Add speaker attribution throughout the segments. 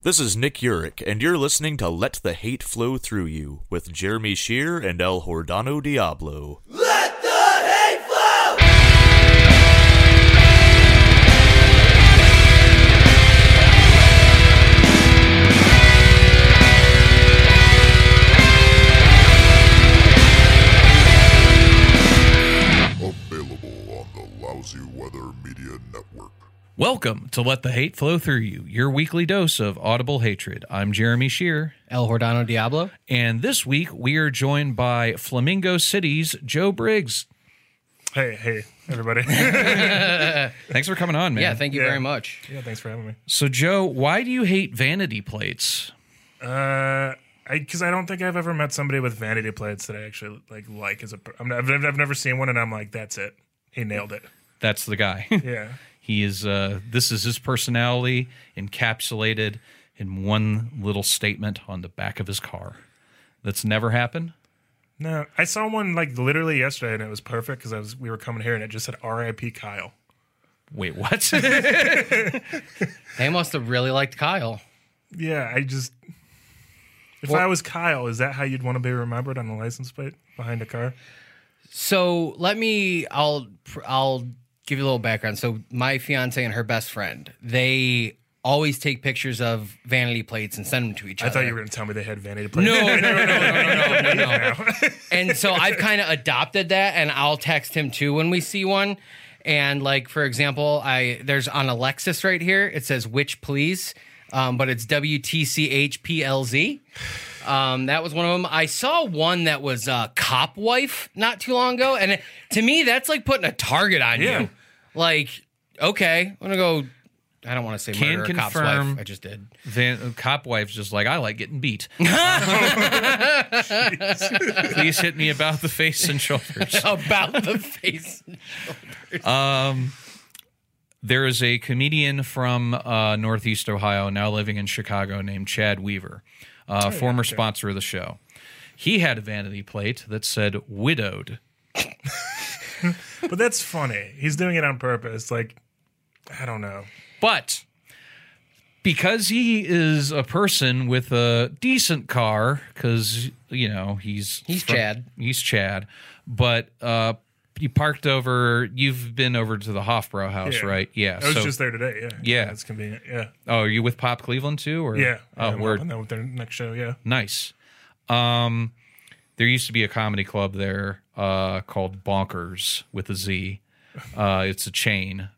Speaker 1: This is Nick Urich, and you're listening to Let the Hate Flow Through You with Jeremy Shear and El Hordano Diablo.
Speaker 2: Let the hate flow!
Speaker 3: Available on the Lousy Weather Media Network.
Speaker 4: Welcome to Let the Hate Flow Through You, your weekly dose of audible hatred. I'm Jeremy Shear.
Speaker 5: El Hordano Diablo.
Speaker 4: And this week we are joined by Flamingo City's Joe Briggs.
Speaker 6: Hey, everybody.
Speaker 4: Thanks for coming on, man.
Speaker 5: Yeah, thank you very much.
Speaker 6: Yeah, thanks for having me.
Speaker 4: So, Joe, why do you hate vanity plates?
Speaker 6: Because I don't think I've ever met somebody with vanity plates that I actually like as a. I've never seen one, and I'm like, that's it. He nailed it.
Speaker 4: That's the guy.
Speaker 6: Yeah.
Speaker 4: He is, this is his personality encapsulated in one little statement on the back of his car. That's never happened?
Speaker 6: No, I saw one like literally yesterday, and it was perfect because we were coming here, and it just said R.I.P. Kyle.
Speaker 4: Wait, what?
Speaker 5: They must have really liked Kyle.
Speaker 6: Yeah, if I was Kyle, is that how you'd want to be remembered on a license plate behind a car?
Speaker 5: So I'll give you a little background. So my fiance and her best friend, they always take pictures of vanity plates and send them to each other.
Speaker 6: I thought you were going to tell me they had vanity plates.
Speaker 5: No. And so I've kind of adopted that, and I'll text him too when we see one. And like, for example, there's on a Lexus right here, it says "Which please," but it's WTCHPLZ. That was one of them. I saw one that was Cop Wife not too long ago, and to me, that's like putting a target on you. Like, okay, I'm gonna go. I don't want to say
Speaker 4: Can
Speaker 5: murder a cop's
Speaker 4: confirm
Speaker 5: wife. I just did.
Speaker 4: Cop wife's just like, I like getting beat. Please hit me about the face and shoulders.
Speaker 5: About the face and shoulders.
Speaker 4: There is a comedian from Northeast Ohio now living in Chicago named Chad Weaver, former sponsor of the show. He had a vanity plate that said "widowed."
Speaker 6: But that's funny. He's doing it on purpose. Like, I don't know.
Speaker 4: But because he is a person with a decent car, because, you know, he's
Speaker 5: Chad.
Speaker 4: He's Chad. But he parked over, you've been over to the Hofbrau house, right? Yeah.
Speaker 6: I was just there today, yeah.
Speaker 4: Yeah.
Speaker 6: It's convenient, yeah.
Speaker 4: Oh, are you with Pop Cleveland too? Or?
Speaker 6: Yeah.
Speaker 4: Oh,
Speaker 6: I'm
Speaker 4: word.
Speaker 6: helping them with their next show, yeah.
Speaker 4: Nice. There used to be a comedy club there called Bonkers with a Z. It's a chain.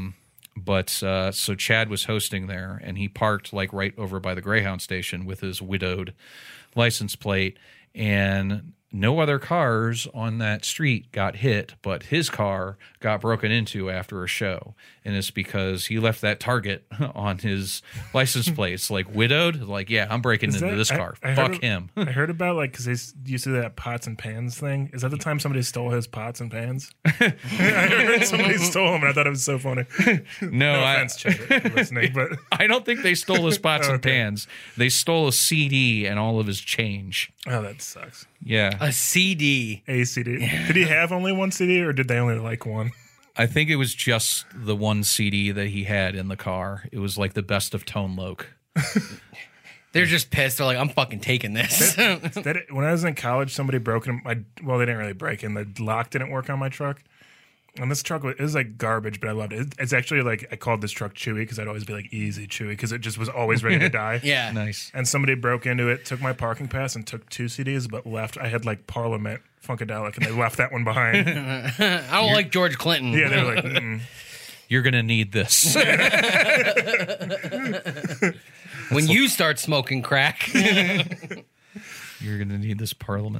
Speaker 4: So Chad was hosting there, and he parked like right over by the Greyhound station with his widowed license plate, and no other cars on that street got hit, but his car got broken into after a show. And it's because he left that target on his license plate. It's like, widowed? Like, yeah, I'm breaking into this car. Fuck him.
Speaker 6: I heard about, like, because they used to do that pots and pans thing. Is that the time somebody stole his pots and pans? I heard somebody stole them, and I thought it was so funny. No offense, Chad, if you're listening, but
Speaker 4: I don't think they stole his pots and
Speaker 6: Okay.
Speaker 4: pans. They stole a CD and all of his change.
Speaker 6: oh, that sucks.
Speaker 4: Yeah.
Speaker 5: A CD.
Speaker 6: A CD. Did he have only one CD, or did they only like one?
Speaker 4: I think it was just the one CD that he had in the car. It was like the best of Tone Loc.
Speaker 5: They're just pissed. They're like, I'm fucking taking this.
Speaker 6: When I was in college, somebody broke in well, they didn't really break in. The lock didn't work on my truck. And this truck it was like garbage, but I loved it. It's actually like I called this truck Chewy because I'd always be like easy Chewy because it just was always ready to die.
Speaker 5: Yeah.
Speaker 4: Nice.
Speaker 6: And somebody broke into it, took my parking pass, and took 2 CDs, but left. I had like Parliament, Funkadelic, and they left that one behind.
Speaker 5: I don't like George Clinton.
Speaker 6: Yeah, they were like, mm-mm.
Speaker 4: You're going to need this.
Speaker 5: When you start smoking crack.
Speaker 4: You're going to need this Parliament.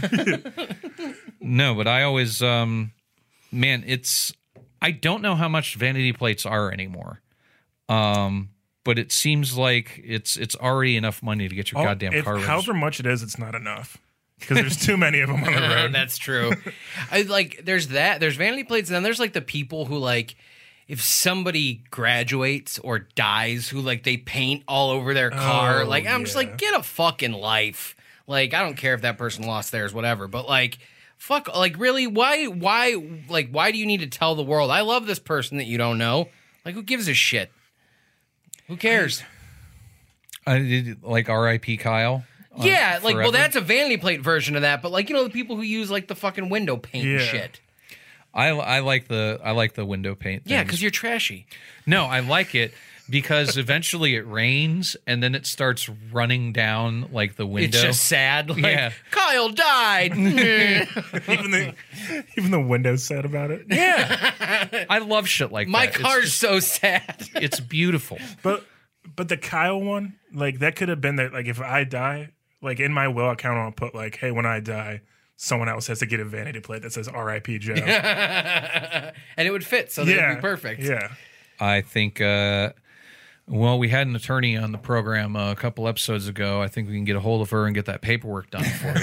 Speaker 4: No, but I always, man, I don't know how much vanity plates are anymore. But it seems like it's already enough money to get your goddamn car registered.
Speaker 6: However much it is, it's not enough. Because there's too many of them on the road.
Speaker 5: That's true. There's vanity plates, and then there's like the people who like, if somebody graduates or dies, who like they paint all over their car.
Speaker 6: Oh,
Speaker 5: like, I'm just
Speaker 6: yeah.
Speaker 5: like, get a fucking life. Like, I don't care if that person lost theirs, whatever. But like, fuck, like really, why do you need to tell the world, I love this person that you don't know? Like, who gives a shit? Who cares?
Speaker 4: I did like R.I.P. Kyle.
Speaker 5: Yeah, like, well,
Speaker 4: Forever.
Speaker 5: that's a vanity plate version of that, but like, you know, the people who use like the fucking window paint and
Speaker 6: Yeah.
Speaker 5: shit.
Speaker 4: I like the window paint.
Speaker 5: Yeah,
Speaker 4: things.
Speaker 5: because you're trashy.
Speaker 4: No, I like it because eventually it rains and then it starts running down like the window.
Speaker 5: It's just sad. Like,
Speaker 4: Yeah.
Speaker 5: Kyle died.
Speaker 6: Even the Windows said about it.
Speaker 4: Yeah, I love shit like
Speaker 5: My
Speaker 4: that.
Speaker 5: car's so sad.
Speaker 4: It's beautiful.
Speaker 6: But the Kyle one, like that could have been that. Like if I die, like in my will, I kind of want to put like, hey, when I die, someone else has to get a vanity plate that says R.I.P. Joe.
Speaker 5: And it would fit, so that would be perfect.
Speaker 6: Yeah.
Speaker 4: I think. Well, we had an attorney on the program a couple episodes ago. I think we can get a hold of her and get that paperwork done for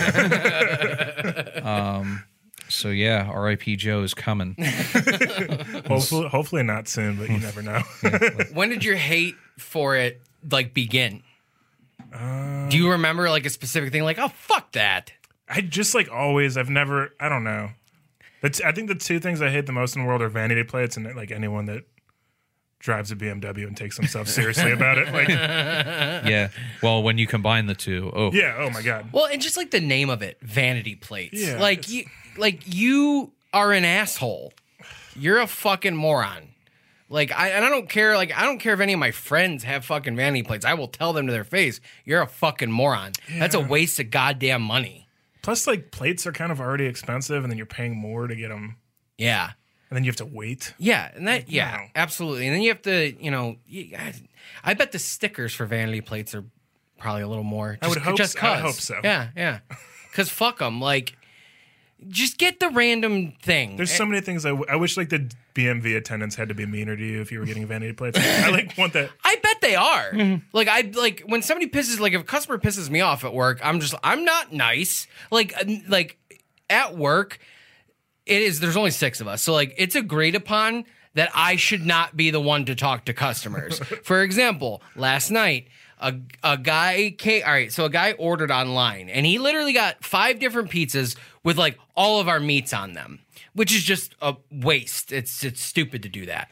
Speaker 4: you. So yeah, R.I.P. Joe is coming.
Speaker 6: Hopefully not soon, but you never know.
Speaker 5: When did your hate for it like begin? Do you remember like a specific thing? Like, oh, fuck that.
Speaker 6: I just like always. I don't know. But I think the two things I hate the most in the world are vanity plates and like anyone that drives a BMW and takes themselves seriously about it. Like,
Speaker 4: Yeah. Well, when you combine the two,
Speaker 6: yeah. Oh my god.
Speaker 5: Well, and just like the name of it, vanity plates.
Speaker 6: Yeah,
Speaker 5: Like you are an asshole. You're a fucking moron. Like I don't care. Like I don't care if any of my friends have fucking vanity plates. I will tell them to their face, "You're a fucking moron." That's a waste of goddamn money.
Speaker 6: Plus, like plates are kind of already expensive, and then you're paying more to get them,
Speaker 5: Yeah.
Speaker 6: and then you have to wait.
Speaker 5: Yeah, and that
Speaker 6: No.
Speaker 5: absolutely. And then you have to, you know, I bet the stickers for vanity plates are probably a little more.
Speaker 6: I would hope
Speaker 5: just
Speaker 6: so. I
Speaker 5: 'cause.
Speaker 6: hope so.
Speaker 5: Yeah. Because fuck them. Like, just get the random thing.
Speaker 6: There's so many things I wish like the BMV attendants had to be meaner to you if you were getting vanity plates. I like want that.
Speaker 5: I bet they are. Like when somebody pisses, like if a customer pisses me off at work, I'm not nice. Like at work, there's only 6 of us. So like it's agreed upon that I should not be the one to talk to customers. For example, last night, a guy came, all right, so a guy ordered online and he literally got 5 different pizzas with like all of our meats on them, which is just a waste. It's stupid to do that.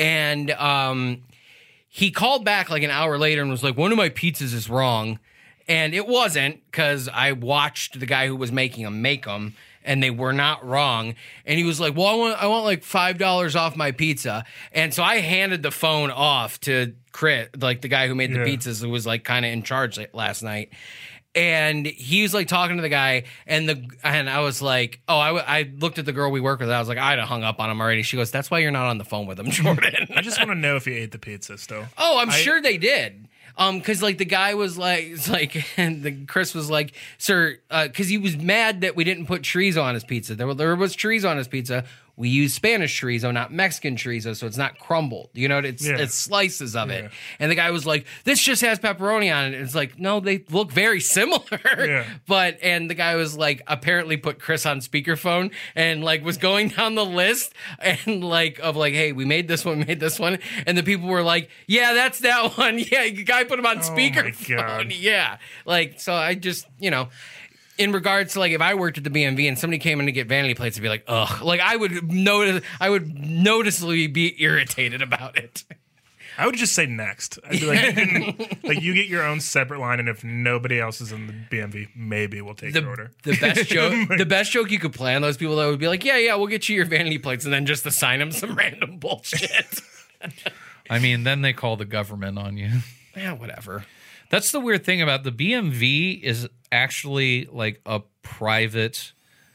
Speaker 5: And he called back like an hour later and was like, one of my pizzas is wrong. And it wasn't, because I watched the guy who was making them make them, and they were not wrong. And he was like, well, I want like $5 off my pizza. And so I handed the phone off to Chris, like the guy who made the pizzas, who was like kind of in charge last night. And he was like talking to the guy, and I was like, oh, I looked at the girl we work with. I was like, I'd have hung up on him already. She goes, that's why you're not on the phone with him, Jordan.
Speaker 6: I just want to know if you ate the pizza still.
Speaker 5: Oh, I'm sure they did. Because like the guy was like, it's like, and Chris was like, sir, because he was mad that we didn't put chorizo on his pizza. There was chorizo on his pizza. We use Spanish chorizo, not Mexican chorizo, so it's not crumbled. You know, it's slices of it. And the guy was like, this just has pepperoni on it. And it's like, no, they look very similar.
Speaker 6: Yeah.
Speaker 5: And the guy was like, apparently put Chris on speakerphone and like was going down the list and like, of like, hey, we made this one. And the people were like, yeah, that's that one. Yeah, the guy put him on speakerphone.
Speaker 6: God.
Speaker 5: Yeah. Like, so I just, you know, in regards to like if I worked at the BMV and somebody came in to get vanity plates, I'd be like, ugh. Like I would noticeably be irritated about it.
Speaker 6: I would just say next. I'd be like, like you get your own separate line, and if nobody else is in the BMV, maybe we'll take your order.
Speaker 5: The best joke you could play on those people that would be like, yeah, we'll get you your vanity plates, and then just assign them some random bullshit.
Speaker 4: I mean, then they call the government on you.
Speaker 5: Yeah, whatever.
Speaker 4: That's the weird thing about the BMV is actually like a privately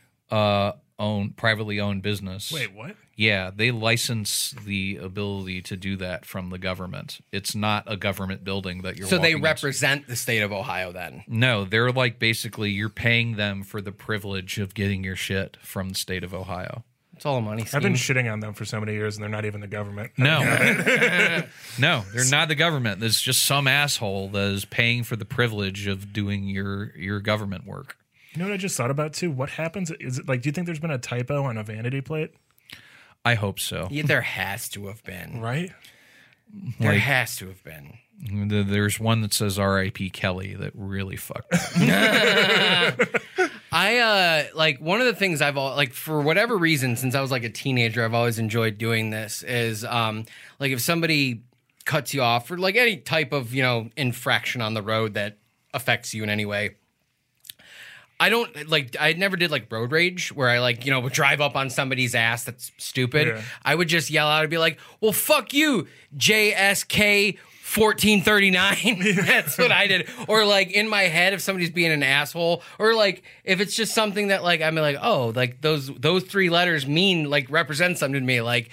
Speaker 4: owned business.
Speaker 6: Wait, what?
Speaker 4: Yeah, they license the ability to do that from the government. It's not a government building that you're
Speaker 5: So they
Speaker 4: walking into.
Speaker 5: represent the state of Ohio then.
Speaker 4: No, they're like basically you're paying them for the privilege of getting your shit from the state of Ohio.
Speaker 5: It's all a money scheme.
Speaker 6: I've been shitting on them for so many years, and they're not even the government.
Speaker 4: No. No, they're not the government. There's just some asshole that is paying for the privilege of doing your government work.
Speaker 6: You know what I just thought about too? What happens? Is it like? Do you think there's been a typo on a vanity plate?
Speaker 4: I hope so.
Speaker 5: Yeah, there has to have been.
Speaker 6: Right?
Speaker 5: There
Speaker 4: Like-
Speaker 5: has to have been.
Speaker 4: There's one that says R.I.P. Kelly that really fucked up.
Speaker 5: I like one of the things I've like for whatever reason since I was like a teenager I've always enjoyed doing this is like if somebody cuts you off or like any type of, infraction on the road that affects you in any way. I don't like, I never did like road rage where I like, would drive up on somebody's ass. That's stupid.
Speaker 6: Yeah.
Speaker 5: I would just yell out and be like, well, fuck you, JSK 1439. That's what I did. Or like in my head, if somebody's being an asshole, or like if it's just something that like I'm like, oh, like those 3 letters mean like represent something to me. Like,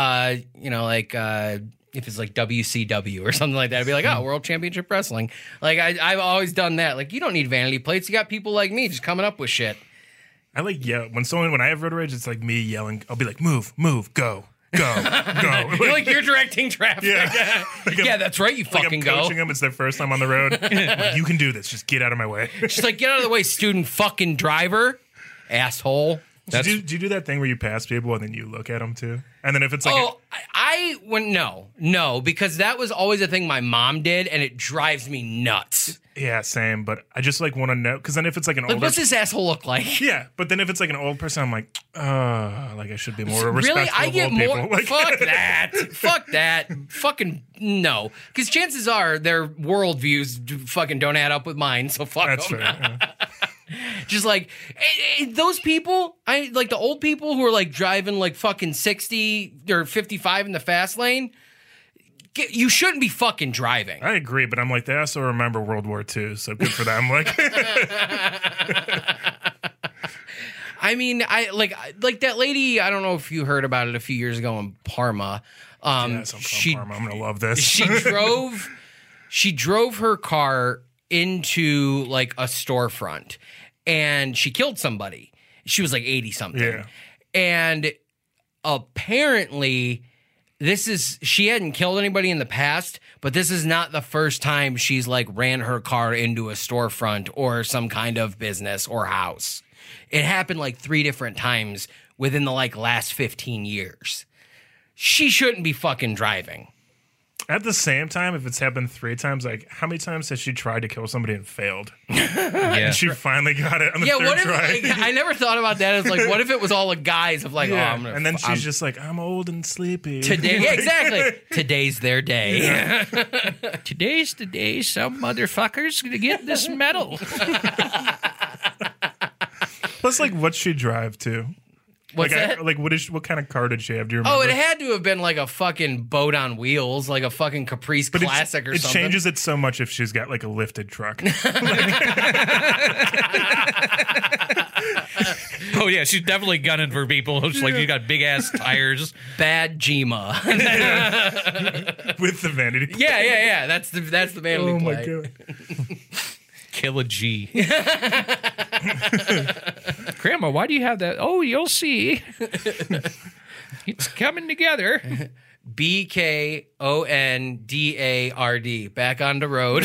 Speaker 5: if it's like WCW or something like that, I'd be like, oh, World Championship Wrestling. Like I've always done that. Like you don't need vanity plates. You got people like me just coming up with shit.
Speaker 6: I like yell when I have road rage. It's like me yelling. I'll be like, move, go.
Speaker 5: You're directing traffic.
Speaker 6: Yeah.
Speaker 5: Yeah, that's right. You
Speaker 6: Like
Speaker 5: fucking
Speaker 6: I'm
Speaker 5: go.
Speaker 6: coaching them. It's their first time on the road. Like, you can do this. Just get out of my way.
Speaker 5: Just like get out of the way, student fucking driver, asshole.
Speaker 6: Do you do that thing where you pass people and then you look at them too? And then if it's like,
Speaker 5: No, because that was always a thing my mom did, and it drives me nuts.
Speaker 6: yeah, same. But I just like want to know because then if it's like an
Speaker 5: Like,
Speaker 6: older,
Speaker 5: what's this asshole look like?
Speaker 6: yeah. But then if it's like an old person, I'm like, like I should be more respectful
Speaker 5: Really? I
Speaker 6: of
Speaker 5: get
Speaker 6: old
Speaker 5: more.
Speaker 6: people. Like,
Speaker 5: Fuck that. Fuck that. Fucking no. Because chances are their worldviews fucking don't add up with mine. So fuck
Speaker 6: that's
Speaker 5: them.
Speaker 6: fair. Yeah.
Speaker 5: Just like those people, I like the old people who are like driving like fucking 60 or 55 in the fast lane. You shouldn't be fucking driving.
Speaker 6: I agree, but I'm like they also remember World War II, so good for them. Like,
Speaker 5: I mean, I like that lady. I don't know if you heard about it a few years ago in Parma.
Speaker 6: yes, I'm from Parma. I'm gonna love this.
Speaker 5: She drove her car into like a storefront and she killed somebody. She was like 80 something.
Speaker 6: Yeah.
Speaker 5: And apparently she hadn't killed anybody in the past, but this is not the first time she's like ran her car into a storefront or some kind of business or house. It happened like 3 different times within the like last 15 years. She shouldn't be fucking driving.
Speaker 6: At the same time, if it's happened 3 times, like how many times has she tried to kill somebody and failed?
Speaker 4: Yeah.
Speaker 6: And she finally got it on the
Speaker 5: Yeah,
Speaker 6: third
Speaker 5: what if
Speaker 6: try.
Speaker 5: like, I never thought about that as like what if it was all the guys of like,
Speaker 6: Yeah.
Speaker 5: oh, I'm gonna
Speaker 6: and then
Speaker 5: I'm-
Speaker 6: she's just like, I'm old and sleepy.
Speaker 5: today, yeah, exactly. Today's their day.
Speaker 4: Today's the day some motherfucker's gonna get this medal.
Speaker 6: Plus, like, what's she drive to?
Speaker 5: What's that?
Speaker 6: What kind of car did she have? Do you remember?
Speaker 5: Oh, it had to have been like a fucking boat on wheels, like a fucking Caprice
Speaker 6: But
Speaker 5: Classic or
Speaker 6: it
Speaker 5: something.
Speaker 6: changes it so much if she's got like a lifted truck.
Speaker 4: Oh yeah, she's definitely gunning for people. It's like you got big ass tires.
Speaker 5: Bad Gma.
Speaker 6: With the vanity.
Speaker 5: yeah. That's the vanity
Speaker 6: Oh my
Speaker 5: plate.
Speaker 6: god.
Speaker 4: Kill a G. Grandma, why do you have that? Oh, you'll see. It's coming together.
Speaker 5: BKONDARD. Back on the road.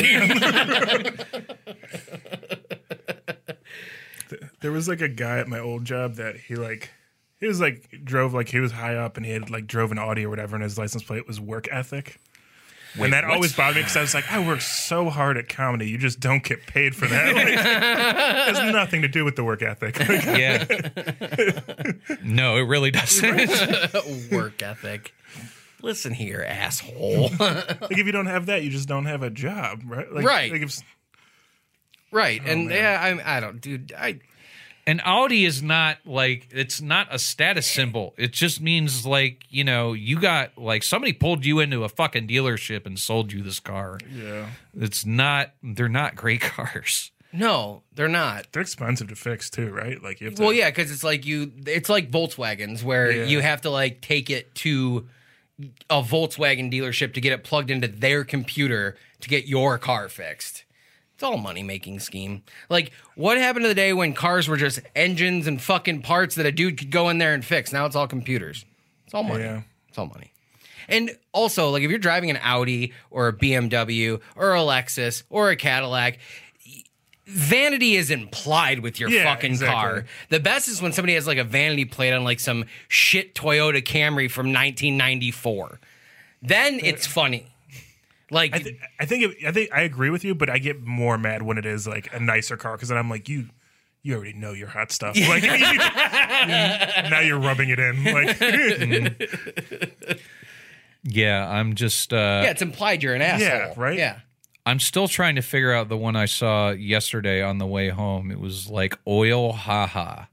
Speaker 6: There was like a guy at my old job that he was drove like he was high up and he had like drove an Audi or whatever and his license plate was work ethic. And that always bothered me because I was like, I work so hard at comedy. You just don't get paid for that. Like, it has nothing to do with the work ethic.
Speaker 4: Yeah. No, it really doesn't.
Speaker 5: Work ethic. Listen here, asshole.
Speaker 6: Like if you don't have that, you just don't have a job, right? Like,
Speaker 5: Right.
Speaker 6: Like if,
Speaker 5: Right.
Speaker 6: Oh,
Speaker 5: And
Speaker 6: man.
Speaker 5: yeah, I don't, dude.
Speaker 4: An Audi is not like, it's not a status symbol. It just means like, you got like somebody pulled you into a fucking dealership and sold you this car.
Speaker 6: yeah,
Speaker 4: They're not great cars.
Speaker 5: No, they're not.
Speaker 6: they're expensive to fix too, right? Like you have to,
Speaker 5: Well, yeah, because it's like Volkswagens where
Speaker 6: Yeah.
Speaker 5: you have to like take it to a Volkswagen dealership to get it plugged into their computer to get your car fixed. It's all a money-making scheme. Like, what happened to the day when cars were just engines and fucking parts that a dude could go in there and fix? Now it's all computers. It's all money.
Speaker 6: Yeah.
Speaker 5: It's all money. And also, like, if you're driving an Audi or a BMW or a Lexus or a Cadillac, vanity is implied with your
Speaker 6: Yeah,
Speaker 5: fucking
Speaker 6: exactly.
Speaker 5: car. The best is when somebody has, like, a vanity plate on, like, some shit Toyota Camry from 1994. Then it's funny. Like,
Speaker 6: I think I agree with you, but I get more mad when it is like a nicer car because then I'm like you already know your hot stuff. Like now you're rubbing it in. Like
Speaker 4: Yeah, I'm just.
Speaker 5: Yeah, it's implied you're an asshole.
Speaker 6: Yeah, right?
Speaker 5: Yeah.
Speaker 4: I'm still trying to figure out the one I saw yesterday on the way home. It was like oil haha.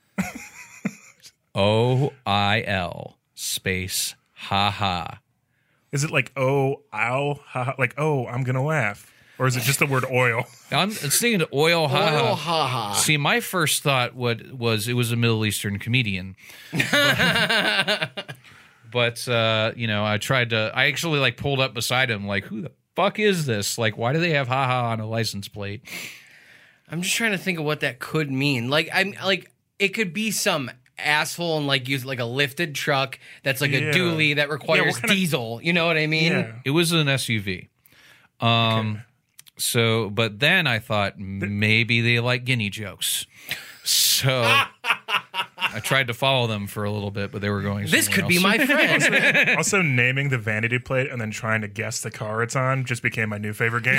Speaker 4: OIL space haha.
Speaker 6: Is it like, oh, ow, ha, like, oh, I'm going to laugh? Or is it just the word oil?
Speaker 4: I'm thinking oil haha.
Speaker 5: Oil haha.
Speaker 4: See, my first thought was it was a Middle Eastern comedian. But I actually like pulled up beside him, like, who the fuck is this? Like, why do they have haha on a license plate?
Speaker 5: I'm just trying to think of what that could mean. Like, it could be some asshole and like use like a lifted truck that's like a dually that requires diesel. You know what I mean?
Speaker 6: Yeah.
Speaker 4: It was an SUV. So, but then I thought maybe they like guinea jokes. So I tried to follow them for a little bit, but they were going.
Speaker 5: This could
Speaker 4: else.
Speaker 5: be my friend.
Speaker 6: Also, naming the vanity plate and then trying to guess the car it's on just became my new favorite game.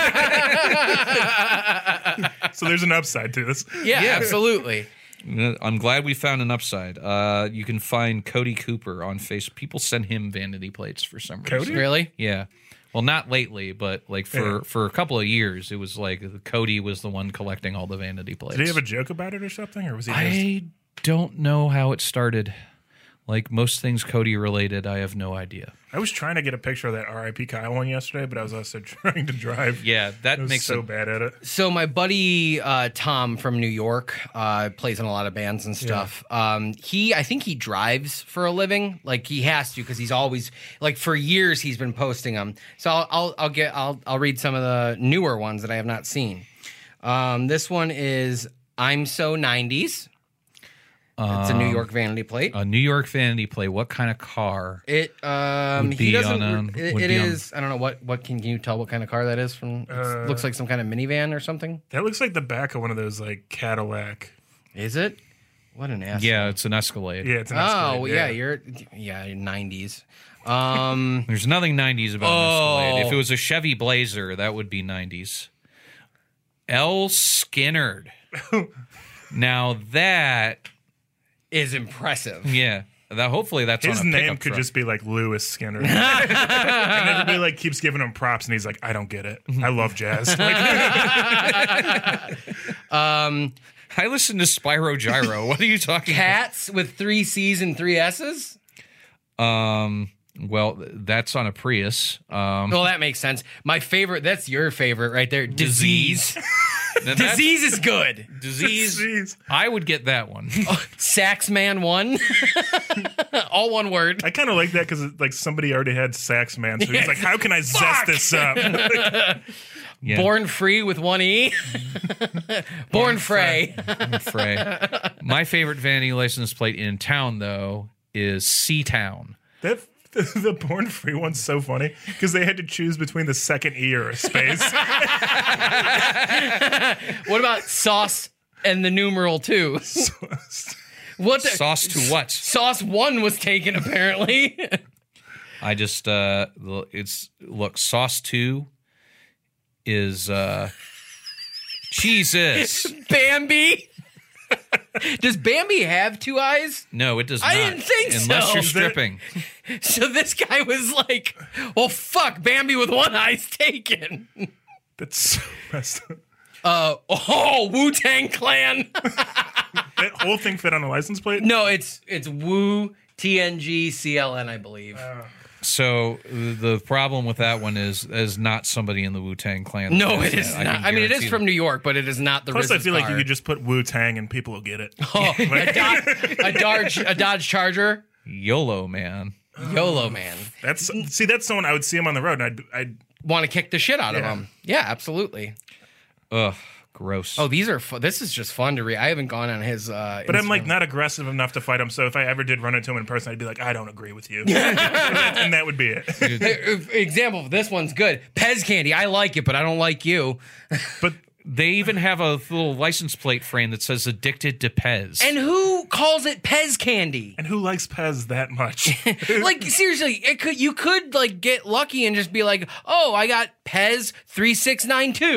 Speaker 6: So there's an upside to this.
Speaker 5: Yeah, absolutely.
Speaker 4: I'm glad we found an upside. You can find Cody Cooper on Facebook. People send him vanity plates for some reason.
Speaker 6: Cody?
Speaker 5: Really?
Speaker 4: Yeah. Well, not lately, but like for a couple of years, it was like Cody was the one collecting all the vanity plates.
Speaker 6: Did he have a joke about it or something? Or was he just...
Speaker 4: I don't know how it started. Like most things Cody related, I have no idea.
Speaker 6: I was trying to get a picture of that R.I.P. Kyle one yesterday, but I was also trying to drive.
Speaker 4: Yeah, that
Speaker 6: I was
Speaker 4: makes
Speaker 6: so
Speaker 4: it
Speaker 6: bad at it.
Speaker 5: So my buddy Tom from New York plays in a lot of bands and stuff. I think he drives for a living. Like he has to because he's always like for years he's been posting them. So I'll read some of the newer ones that I have not seen. This one is I'm So 90s. It's a New York vanity plate.
Speaker 4: a New York vanity plate. What kind of car?
Speaker 5: It
Speaker 4: Would
Speaker 5: he
Speaker 4: be
Speaker 5: doesn't.
Speaker 4: on a-
Speaker 5: It
Speaker 4: would
Speaker 5: it
Speaker 4: be on-
Speaker 5: is. I don't know what can you tell what kind of car that is from? It looks like some kind of minivan or something.
Speaker 6: That looks like the back of one of those like Cadillac.
Speaker 5: Is it? What an ass.
Speaker 4: Yeah, it's an Escalade.
Speaker 6: Yeah, it's an
Speaker 5: Oh
Speaker 6: Escalade,
Speaker 5: yeah, you're 90s.
Speaker 4: There's nothing 90s about an Escalade. If it was a Chevy Blazer, that would be 90s. L. Skinnerd. Now that,
Speaker 5: Is impressive.
Speaker 4: yeah, that hopefully that's
Speaker 6: His
Speaker 4: on a
Speaker 6: name
Speaker 4: pickup
Speaker 6: could
Speaker 4: truck.
Speaker 6: just be like Lewis Skinner. And everybody like keeps giving him props, and he's like, I don't get it. I love jazz. Like,
Speaker 4: I listen to Spyro Gyro. What are you talking
Speaker 5: Cats with 3 C's and 3 S's.
Speaker 4: about? Well, that's on a Prius.
Speaker 5: Well, that makes sense. My favorite. That's your favorite right there. Disease.
Speaker 4: Now that's-
Speaker 5: Disease is good.
Speaker 4: Disease.
Speaker 6: Jeez.
Speaker 4: I would get that one.
Speaker 5: Saxman 1. All one word.
Speaker 6: I kind of like that because like somebody already had Sax Man, so he's like, how can I zest this up?
Speaker 4: Yeah.
Speaker 5: Born Free with 1 E. Born Frey.
Speaker 4: Frey. My favorite vanity license plate in town, though, is Seatown.
Speaker 6: That the Born Free one's so funny because they had to choose between the second E or a space.
Speaker 5: What about Sauce and the numeral 2? What the,
Speaker 4: Sauce to what?
Speaker 5: Sauce 1 was taken apparently.
Speaker 4: I just look, Sauce 2 is Jesus.
Speaker 5: Bambi. Does Bambi have 2 eyes?
Speaker 4: No, it does not.
Speaker 5: I didn't think so.
Speaker 4: Unless you're
Speaker 5: Is
Speaker 6: that-
Speaker 4: stripping.
Speaker 5: So this guy was like, well, fuck, Bambi with 1 eye's taken.
Speaker 6: That's so messed up.
Speaker 5: Wu-Tang Clan.
Speaker 6: That whole thing fit on a license plate?
Speaker 5: No, it's Wu TNG CLN, I believe.
Speaker 4: So the problem with that one is not somebody in the Wu-Tang Clan.
Speaker 5: No,
Speaker 4: that
Speaker 5: it
Speaker 4: does
Speaker 5: is
Speaker 4: that.
Speaker 5: not.
Speaker 4: can
Speaker 5: I mean, it is
Speaker 4: guarantee
Speaker 5: from New York, but it is not the
Speaker 6: Plus, I
Speaker 5: Riz's
Speaker 6: feel like you
Speaker 5: car.
Speaker 6: could just put Wu Tang and people will get it.
Speaker 5: a Dodge Charger.
Speaker 4: YOLO, man.
Speaker 5: YOLO, man.
Speaker 6: That's someone I would see him on the road, and I'd
Speaker 5: Want to kick the shit out of
Speaker 6: Yeah.
Speaker 5: him. Yeah, absolutely.
Speaker 4: Ugh, gross.
Speaker 5: Oh, these are this is just fun to read. I haven't gone on his
Speaker 6: but I'm like not aggressive enough to fight him. So if I ever did run into him in person, I'd be like, I don't agree with you, and that would be it.
Speaker 5: example of this one's good. Pez candy. I like it, but I don't like you.
Speaker 6: But
Speaker 4: They even have a little license plate frame that says "Addicted to Pez."
Speaker 5: And who calls it Pez candy?
Speaker 6: and who likes Pez that much?
Speaker 5: Like seriously, you could like get lucky and just be like, oh, I got Pez 3692.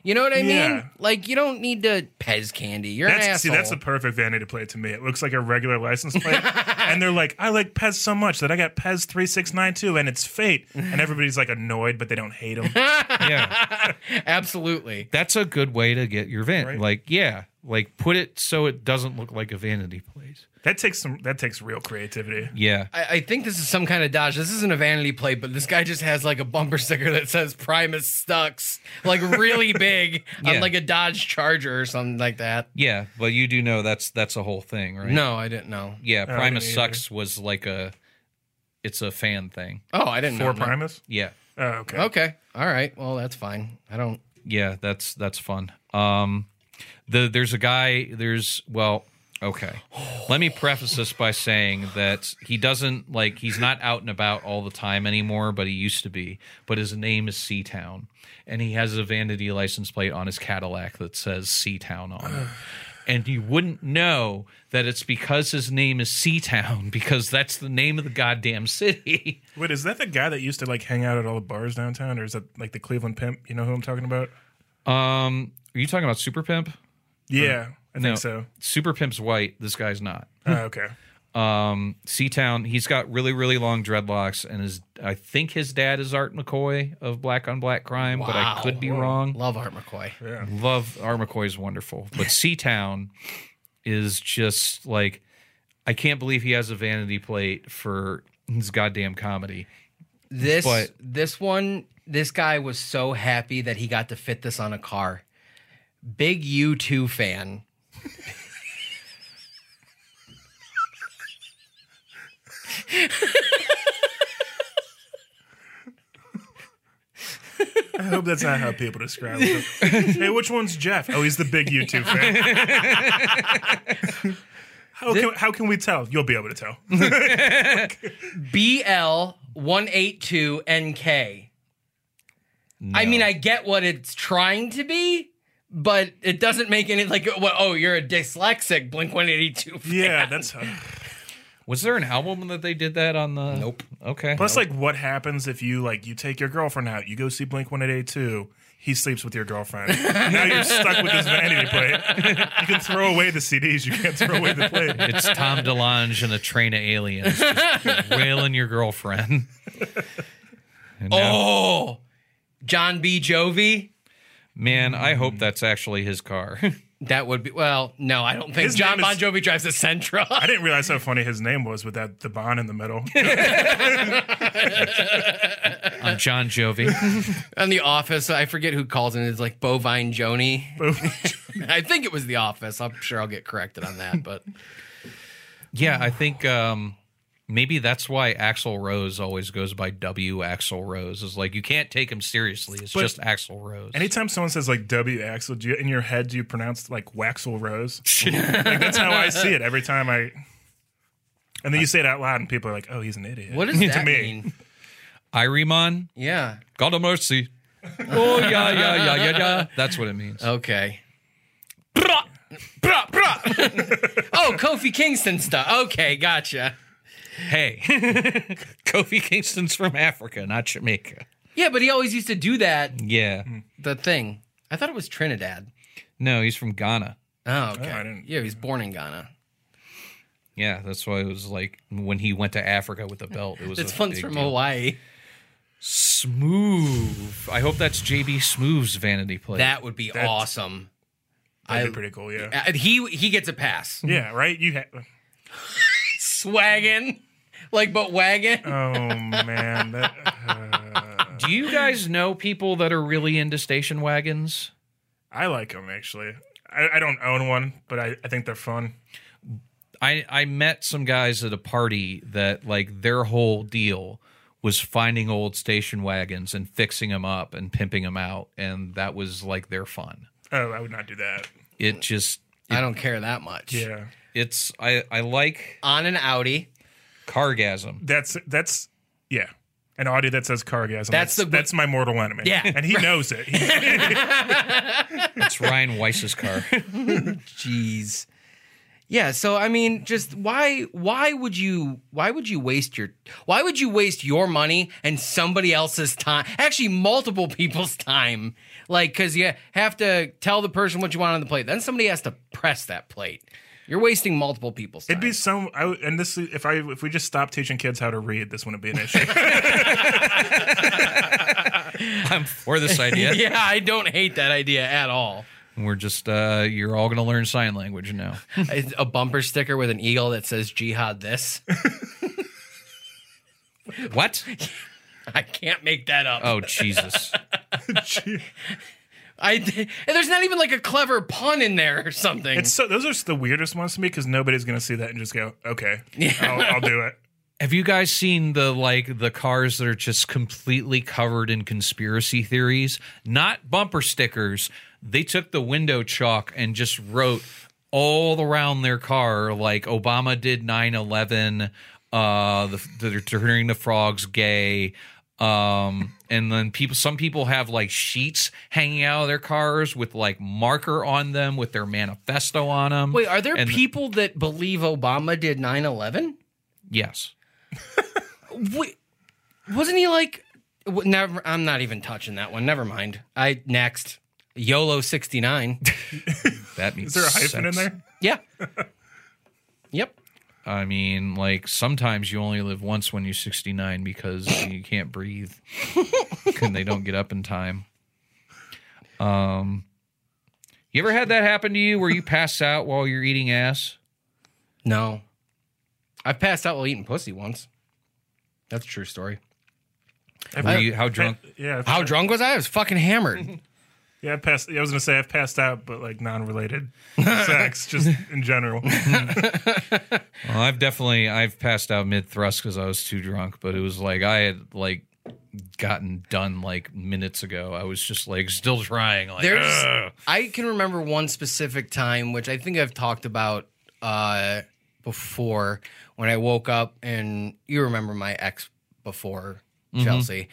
Speaker 5: You know what I
Speaker 6: Yeah.
Speaker 5: mean? Like, you don't need to Pez candy. You're an asshole.
Speaker 6: That's the perfect vanity plate to me. It looks like a regular license plate, and they're like, "I like Pez so much that I got Pez 3692, and it's fate." And everybody's like annoyed, but they don't hate them.
Speaker 4: Yeah.
Speaker 5: Absolutely.
Speaker 4: That's a good way to get your van.
Speaker 6: Right.
Speaker 4: Like, yeah, like put it so it doesn't look like a vanity plate.
Speaker 6: That takes real creativity.
Speaker 4: Yeah.
Speaker 5: I think this is some kind of Dodge. This isn't a vanity plate, but this guy just has like a bumper sticker that says Primus Stux, like really big
Speaker 4: Yeah.
Speaker 5: on like a Dodge Charger or something like that.
Speaker 4: Yeah, but you do know that's a whole thing, right?
Speaker 5: No, I didn't know.
Speaker 4: Yeah,
Speaker 6: I
Speaker 4: Primus
Speaker 6: didn't
Speaker 4: Sucks was like it's a fan thing.
Speaker 5: Oh, I didn't know.
Speaker 6: For Primus?
Speaker 4: Yeah.
Speaker 6: Oh, okay.
Speaker 5: Okay. All right. Well, that's fine. I don't.
Speaker 4: Yeah, that's fun. There's a guy, okay. Let me preface this by saying that he's not out and about all the time anymore, but he used to be. But his name is Seatown, and he has a vanity license plate on his Cadillac that says Seatown on it. And you wouldn't know that it's because his name is Seatown, because that's the name of the goddamn city.
Speaker 6: Wait, is that the guy that used to like hang out at all the bars downtown, or is that like the Cleveland Pimp? You know who I'm talking about?
Speaker 4: Are you talking about Super Pimp?
Speaker 6: Yeah, I
Speaker 4: No.
Speaker 6: think so.
Speaker 4: Super Pimp's white. This guy's not.
Speaker 6: Okay.
Speaker 4: Seatown, he's got really, really long dreadlocks, and I think his dad is Art McCoy of Black on Black Crime, but I
Speaker 5: Wow.
Speaker 4: could be wrong.
Speaker 5: Love Art McCoy.
Speaker 6: Yeah.
Speaker 4: Love Art McCoy is wonderful, but Seatown is just like, I can't believe he has a vanity plate for his goddamn comedy.
Speaker 5: This
Speaker 4: But-
Speaker 5: this guy was so happy that he got to fit this on a car. Big U2 fan.
Speaker 6: I hope that's not how people describe it. Hey, which one's Jeff? Oh, he's the big YouTube fan. How can we tell? You'll be able to tell.
Speaker 5: BL182NK. I mean, I get what it's trying to be, but it doesn't make any like. Oh, you're a dyslexic Blink-182 fan.
Speaker 6: Yeah, that's.
Speaker 4: Was there an album that they did that on the?
Speaker 5: Nope.
Speaker 4: Okay.
Speaker 6: Plus, like, what happens if you take your girlfriend out? You go see Blink-182. He sleeps with your girlfriend. Now you're stuck with this vanity plate. You can throw away the CDs. You can't throw away the plate.
Speaker 4: It's Tom DeLonge and a train of aliens just wailing your girlfriend. And now-
Speaker 5: Oh, John B. Jovi.
Speaker 4: man, I hope that's actually his car.
Speaker 5: That would be no. I don't think
Speaker 6: His
Speaker 5: John
Speaker 6: name
Speaker 5: Bon
Speaker 6: is-
Speaker 5: Jovi drives a Sentra.
Speaker 6: I didn't realize how funny his name was with the Bon in the middle.
Speaker 4: I'm John Jovi.
Speaker 5: On The Office, I forget who calls in. It's like Bovine Joni. I think it was The Office. I'm sure I'll get corrected on that, but
Speaker 4: Yeah, I think maybe that's why Axl Rose always goes by W. Axl Rose. Is like you can't take him seriously. It's
Speaker 6: But-
Speaker 4: just Axl Rose.
Speaker 6: Anytime someone says like W Axel, in your head do you pronounce like Waxel Rose? Like that's how I see it every time I. And then you say it out loud, and people are like, "Oh, he's an idiot."
Speaker 5: what does
Speaker 6: To
Speaker 5: that
Speaker 6: me.
Speaker 5: mean?
Speaker 4: Irimon,
Speaker 5: Yeah.
Speaker 4: God of mercy. Oh yeah. That's what it means.
Speaker 5: Okay. Oh, Kofi Kingston stuff. Okay, gotcha.
Speaker 4: Hey, Kofi Kingston's from Africa, not Jamaica.
Speaker 5: Yeah, but he always used to do that.
Speaker 4: Yeah.
Speaker 5: The thing. I thought it was Trinidad.
Speaker 4: No, he's from Ghana.
Speaker 5: Oh, okay.
Speaker 6: Oh, I didn't-
Speaker 5: Yeah, he was born in Ghana.
Speaker 4: Yeah, that's why it was like when he went to Africa with the belt. It was
Speaker 5: This
Speaker 4: a
Speaker 5: one's
Speaker 4: big
Speaker 5: from
Speaker 4: deal.
Speaker 5: Hawaii.
Speaker 4: Smooth. I hope that's JB Smooth's vanity plate.
Speaker 5: That would be
Speaker 6: That's-
Speaker 5: awesome.
Speaker 6: That'd be pretty cool. Yeah.
Speaker 5: He gets a pass.
Speaker 6: Yeah. Right. You.
Speaker 5: Swaggin'. Like, but wagon.
Speaker 6: Oh man.
Speaker 4: Do you guys know people that are really into station wagons?
Speaker 6: I like them actually. I don't own one, but I think they're fun.
Speaker 4: I met some guys at a party that like their whole deal was finding old station wagons and fixing them up and pimping them out, and that was like their fun.
Speaker 6: Oh, I would not do that.
Speaker 4: It just
Speaker 5: I don't care that much.
Speaker 6: Yeah.
Speaker 4: it's I like
Speaker 5: On an Audi.
Speaker 4: cargasm.
Speaker 6: That's yeah. An Audi that says cargasm.
Speaker 5: That's
Speaker 6: That's my mortal enemy.
Speaker 5: Yeah.
Speaker 6: And he knows it.
Speaker 4: It's Ryan Weiss's car.
Speaker 5: Jeez. Yeah, so I mean, just why would you waste your money and somebody else's time? Actually, multiple people's time. Like, because you have to tell the person what you want on the plate, then somebody has to press that plate. You're wasting multiple people's time.
Speaker 6: It'd be if we just stopped teaching kids how to read, this wouldn't be an issue.
Speaker 4: I'm for this idea.
Speaker 5: Yeah, I don't hate that idea at all.
Speaker 4: We're just, you're all going to learn sign language now.
Speaker 5: A bumper sticker with an eagle that says jihad this.
Speaker 4: What?
Speaker 5: I can't make that up.
Speaker 4: Oh, Jesus.
Speaker 5: There's not even like a clever pun in there or something.
Speaker 6: Those are the weirdest ones to me because nobody's going to see that and just go, okay, I'll do it.
Speaker 4: Have you guys seen the cars that are just completely covered in conspiracy theories? Not bumper stickers. They took the window chalk and just wrote all around their car, like Obama did 9/11, they're turning the frogs gay. And then some people have like sheets hanging out of their cars with like marker on them with their manifesto on them.
Speaker 5: Wait, are there people that believe Obama did 9/11?
Speaker 4: Yes.
Speaker 5: Wait, wasn't he like? Never. I'm not even touching that one. Never mind. Next. YOLO 69.
Speaker 4: That means
Speaker 6: Is there a hyphen in there?
Speaker 5: Yeah. Yep.
Speaker 4: I mean, like, sometimes you only live once when you're 69 because you can't breathe and they don't get up in time. You ever had that happen to you where you pass out while you're eating ass?
Speaker 5: No. I've passed out while eating pussy once. That's a true story.
Speaker 4: How drunk?
Speaker 5: How drunk was I? I was fucking hammered.
Speaker 6: Yeah, I was going to say I've passed out, but like non-related sex, just in general.
Speaker 4: Well, I've passed out mid-thrust because I was too drunk, but it was like I had like gotten done like minutes ago. I was just like still trying. Like,
Speaker 5: I can remember one specific time, which I think I've talked about before, when I woke up, and you remember my ex before, Chelsea.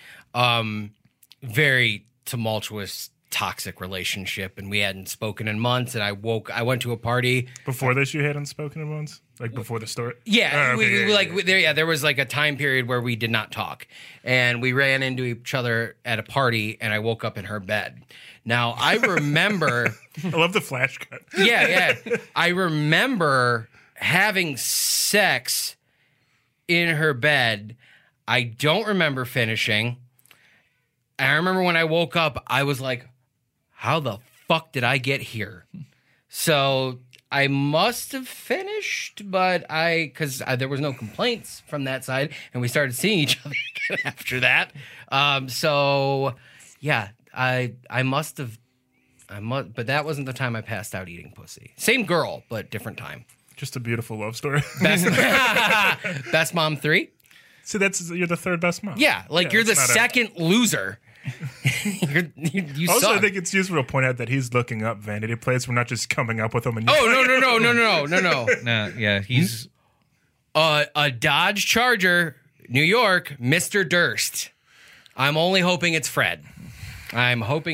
Speaker 5: Very tumultuous, toxic relationship, and we hadn't spoken in months, and I went to a party.
Speaker 6: Before this, you hadn't spoken in months? Like before the story?
Speaker 5: Yeah, there was like a time period where we did not talk, and we ran into each other at a party, and I woke up in her bed. Now, I remember...
Speaker 6: I love the flash cut.
Speaker 5: Yeah. I remember having sex in her bed. I don't remember finishing. And I remember when I woke up, I was like, how the fuck did I get here? So I must have finished, but because there was no complaints from that side, and we started seeing each other again after that. So yeah, I must have, but that wasn't the time I passed out eating pussy. Same girl, but different time.
Speaker 6: Just a beautiful love story.
Speaker 5: Best mom 3.
Speaker 6: See, you're the third best mom.
Speaker 5: Yeah, you're the second loser. You
Speaker 6: also,
Speaker 5: suck.
Speaker 6: I think it's useful to point out that he's looking up vanity plates. We're not just coming up with them. And
Speaker 5: No.
Speaker 4: No, yeah, he's
Speaker 5: a Dodge Charger, New York, Mr. Durst. I'm only hoping it's Fred. I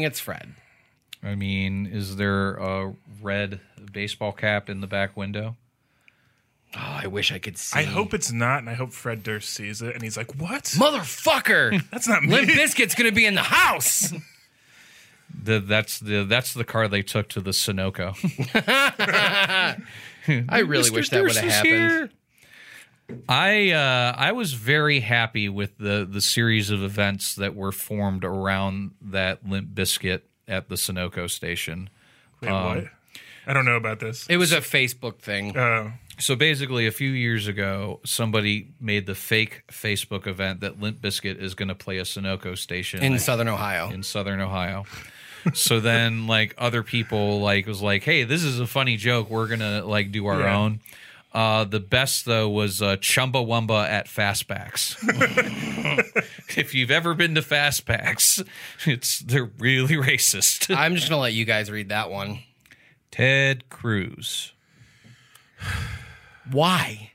Speaker 4: mean, is there a red baseball cap in the back window?
Speaker 5: Oh, I wish I could see.
Speaker 6: I hope it's not, and I hope Fred Durst sees it, and he's like, what?
Speaker 5: Motherfucker!
Speaker 6: That's not me.
Speaker 5: Limp Bizkit's gonna be in the house!
Speaker 4: That's the car they took to the Sunoco.
Speaker 5: I really wish that would have happened.
Speaker 4: I was very happy with the series of events that were formed around that Limp Bizkit at the Sunoco station.
Speaker 6: Wait, what? I don't know about this.
Speaker 5: It was a Facebook thing.
Speaker 4: So basically, a few years ago, somebody made the fake Facebook event that Limp Bizkit is going to play a Sunoco station
Speaker 5: in Southern Ohio.
Speaker 4: So then, like, other people was like, "Hey, this is a funny joke. We're gonna do our own." The best though was Chumbawamba at Fastbacks. If you've ever been to Fastbacks, they're really racist.
Speaker 5: I'm just gonna let you guys read that one.
Speaker 4: Ted Cruz.
Speaker 5: Why?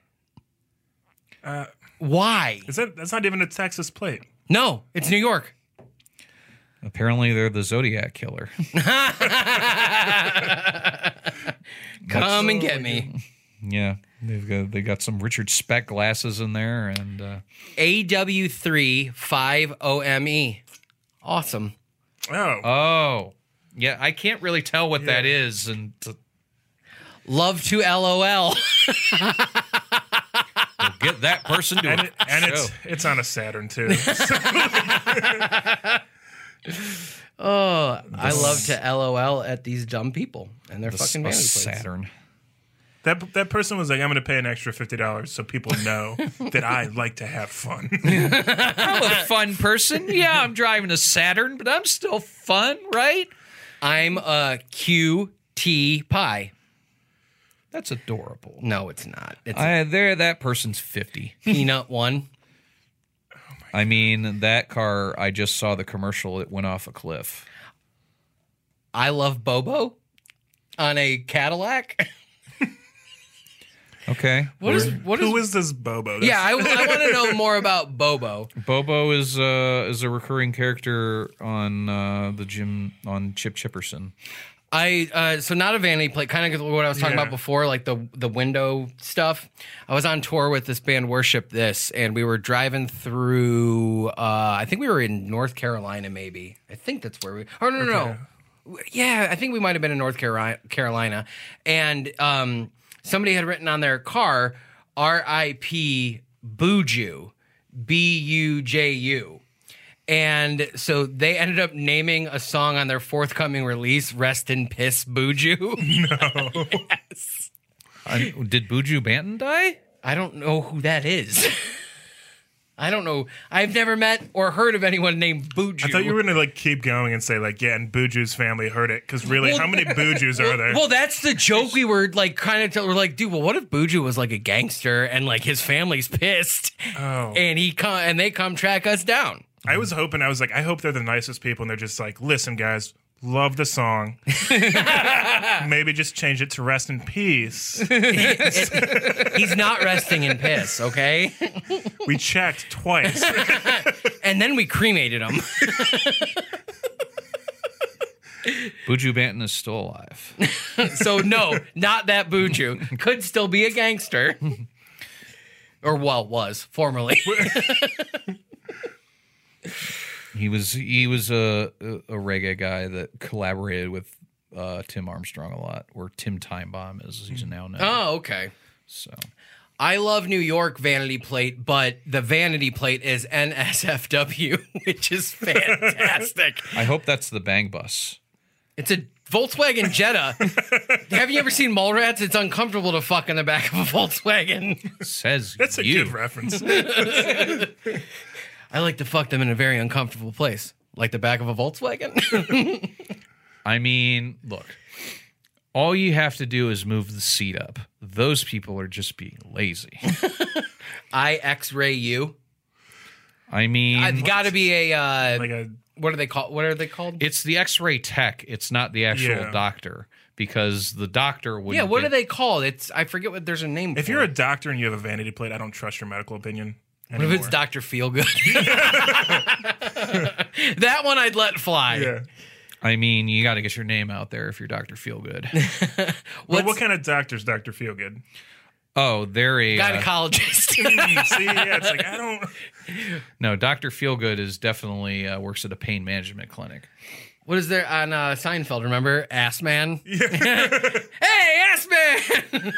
Speaker 5: Why?
Speaker 6: That's not even a Texas plate.
Speaker 5: No, it's New York.
Speaker 4: Apparently, they're the Zodiac killer.
Speaker 5: Come and get me.
Speaker 4: Yeah, they got some Richard Speck glasses in there, and
Speaker 5: AW3 5OME. Awesome.
Speaker 4: oh, yeah, I can't really tell what that is, and
Speaker 5: Love to LOL.
Speaker 4: we'll get that person to
Speaker 6: And,
Speaker 4: it.
Speaker 6: it's on a Saturn too.
Speaker 5: Oh, I love to LOL at these dumb people and their fucking vanity plates.
Speaker 4: Saturn.
Speaker 6: That person was like, I'm going to pay an extra $50 so people know that I like to have fun.
Speaker 4: I'm a fun person. Yeah, I'm driving a Saturn, but I'm still fun, right?
Speaker 5: I'm a QT pie.
Speaker 4: That's adorable.
Speaker 5: No, it's not. It's a
Speaker 4: That person's 50.
Speaker 5: peanut one.
Speaker 4: I mean, that car, I just saw the commercial. It went off a cliff.
Speaker 5: I love Bobo on a Cadillac.
Speaker 4: Okay.
Speaker 5: What is?
Speaker 6: Who is this Bobo?
Speaker 5: Yeah, I want to know more about Bobo.
Speaker 4: Bobo is a recurring character on on Chip Chipperson.
Speaker 5: So not a vanity plate, kind of what I was talking about before, like the window stuff. I was on tour with this band Worship This, and we were driving through. I think we were in North Carolina, maybe. I think that's where we. Oh no. Yeah, I think we might have been in North Carolina, and somebody had written on their car, R.I.P. Buju, Buju. And so they ended up naming a song on their forthcoming release, Rest in Piss Buju.
Speaker 6: No.
Speaker 5: Yes.
Speaker 4: Did Buju Banton die?
Speaker 5: I don't know who that is. I don't know. I've never met or heard of anyone named Buju.
Speaker 6: I thought you were going to like keep going and say like, yeah, and Buju's family heard it. Because really,
Speaker 5: Well,
Speaker 6: how many Bujus are there?
Speaker 5: Well, that's the joke we were like kind of we're like, dude, well, what if Buju was like a gangster and like his family's pissed and they come track us down?
Speaker 6: I was hoping, I like, I hope they're the nicest people and they're just like, listen, guys, love the song. Maybe just change it to Rest in Peace.
Speaker 5: He's not resting in piss, okay?
Speaker 6: We checked twice.
Speaker 5: And then we cremated him.
Speaker 4: Buju Banton is still alive.
Speaker 5: So no, not that Buju. Could still be a gangster. Or was formerly.
Speaker 4: He was a reggae guy that collaborated with Tim Armstrong a lot, or Tim Time Bomb as he's now known.
Speaker 5: Oh, okay.
Speaker 4: So
Speaker 5: I love New York vanity plate, but the vanity plate is NSFW, which is fantastic.
Speaker 4: I hope that's the Bang Bus.
Speaker 5: It's a Volkswagen Jetta. Have you ever seen Mallrats? It's uncomfortable to fuck in the back of a Volkswagen.
Speaker 4: Says
Speaker 6: That's a
Speaker 4: you.
Speaker 6: good reference.
Speaker 5: I like to fuck them in a very uncomfortable place, like the back of a Volkswagen.
Speaker 4: I mean, look, all you have to do is move the seat up. Those people are just being lazy.
Speaker 5: I X-ray you.
Speaker 4: I mean,
Speaker 5: It's got to be a
Speaker 6: like a
Speaker 5: what are they called? What are they called?
Speaker 4: it's the X-ray tech. It's not the actual doctor, because the doctor would.
Speaker 5: Yeah, what are they called? I forget what there's a name for.
Speaker 6: if you're a doctor and you have a vanity plate, I don't trust your medical opinion.
Speaker 5: What if it's Dr. Feelgood? That one I'd let fly.
Speaker 6: Yeah.
Speaker 4: I mean, you got to get your name out there if you're Dr. Feelgood.
Speaker 6: But what kind of doctor's Dr. Feelgood?
Speaker 4: Oh, they're a
Speaker 5: Gynecologist.
Speaker 6: See, yeah, it's like, I don't.
Speaker 4: no. Dr. Feelgood is definitely works at a pain management clinic.
Speaker 5: What is there on Seinfeld? Remember Ass Man? Hey, Ass Man!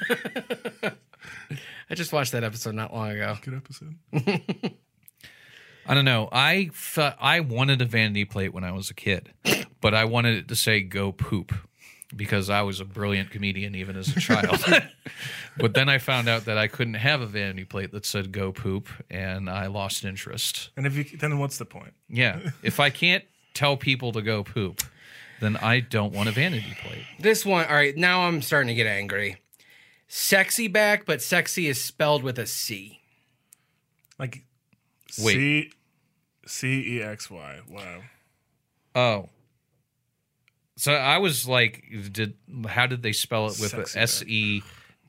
Speaker 5: I just watched that episode not long ago.
Speaker 6: Good episode.
Speaker 4: I don't know. I wanted a vanity plate when I was a kid, but I wanted it to say "Go Poop" because I was a brilliant comedian even as a child. But then I found out that I couldn't have a vanity plate that said "Go Poop," and I lost interest.
Speaker 6: And then what's the point?
Speaker 4: Yeah, if I can't tell people to go poop, then I don't want a vanity plate.
Speaker 5: This one, all right, now I'm starting to get angry. Sexy back, but sexy is spelled with a C.
Speaker 6: Like,
Speaker 4: Wait.
Speaker 6: CEXY. Wow.
Speaker 4: Oh. So I was like, how did they spell it with
Speaker 6: Sexy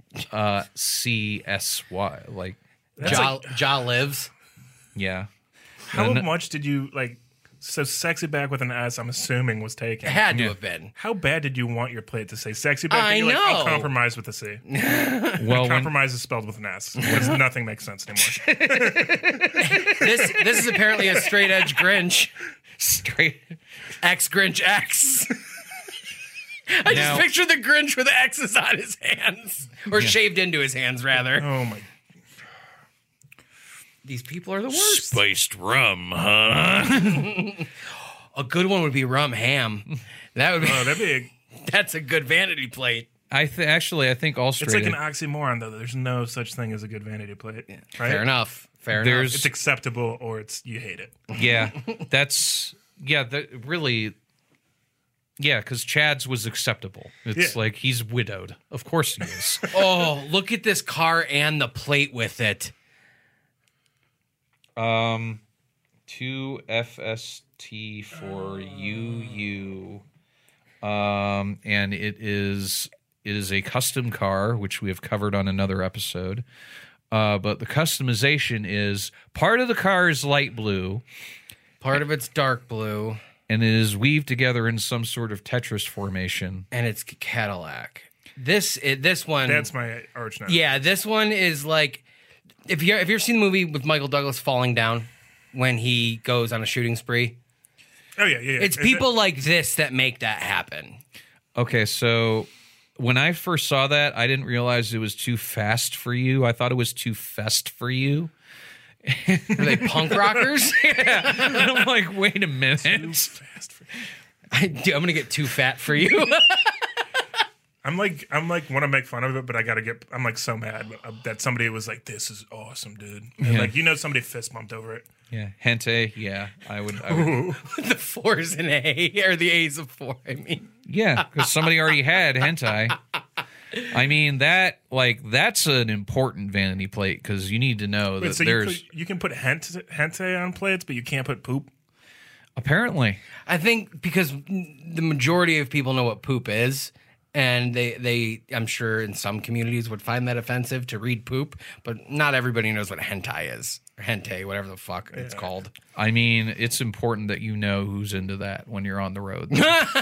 Speaker 4: SECSY? Like,
Speaker 5: Ja lives.
Speaker 4: yeah.
Speaker 6: How
Speaker 4: And-
Speaker 6: much did you like So sexy back with an S, I'm assuming, was taken.
Speaker 5: It had to have been.
Speaker 6: How bad did you want your plate to say sexy back?
Speaker 5: I
Speaker 6: that you're like, I'll
Speaker 5: know.
Speaker 6: compromise with a C.
Speaker 4: Well, when,
Speaker 6: Compromise is spelled with an S. Because nothing makes sense anymore.
Speaker 5: This is apparently a straight edge Grinch.
Speaker 4: straight.
Speaker 5: X Grinch X. I
Speaker 4: Now-
Speaker 5: just picture the Grinch with X's on his hands. Or shaved into his hands, rather.
Speaker 6: Oh my.
Speaker 5: These people are the worst.
Speaker 1: Spiced rum, huh?
Speaker 5: A good one would be rum ham. That would be.
Speaker 6: Oh, that'd be.
Speaker 5: That's a good vanity plate.
Speaker 4: I think all
Speaker 6: It's
Speaker 4: straight.
Speaker 6: like an oxymoron, though. There's no such thing as a good vanity plate. Right?
Speaker 5: Fair enough. Fair
Speaker 4: There's-
Speaker 6: It's acceptable, or it's you hate it.
Speaker 4: Yeah, that's really. Yeah, because Chad's was acceptable. It's
Speaker 6: Yeah.
Speaker 4: like he's widowed. Of course he is.
Speaker 5: enough. Oh, look at this car and the plate with it.
Speaker 4: 2FST for UU. And it is a custom car, which we have covered on another episode. But the customization is part of the car is light blue,
Speaker 5: Part of it's dark blue,
Speaker 4: and it is weaved together in some sort of Tetris formation.
Speaker 5: and it's Cadillac. This one.
Speaker 6: That's my arch nemesis.
Speaker 5: Yeah, this one is like if you ever seen the movie with Michael Douglas falling down when he goes on a shooting spree.
Speaker 6: Oh yeah.
Speaker 5: It's people like this that make that happen.
Speaker 4: Okay, so when I first saw that, I didn't realize it was too fast for you. I thought it was too fest for you.
Speaker 5: Are they punk rockers?
Speaker 4: And I'm like, wait a minute.
Speaker 6: Fast for-
Speaker 5: I'm gonna get too fat for you.
Speaker 6: I'm like want to make fun of it, but I'm like so mad that somebody was like, "This is awesome, dude." And
Speaker 4: Yeah.
Speaker 6: like somebody fist bumped over it.
Speaker 4: Yeah, hentai. Yeah, I would.
Speaker 5: The 4's an A or the A's of 4. I mean,
Speaker 4: Yeah, because somebody already had hentai. I mean that's an important vanity plate because you need to know that
Speaker 6: Wait, so
Speaker 4: there's
Speaker 6: you can put hentai on plates, but you can't put poop.
Speaker 4: apparently.
Speaker 5: I think because the majority of people know what poop is, and they I'm sure in some communities would find that offensive to read poop, but not everybody knows what hentai is. Or hentai, whatever the fuck it's called.
Speaker 4: I mean, it's important that you know who's into that when you're on the road.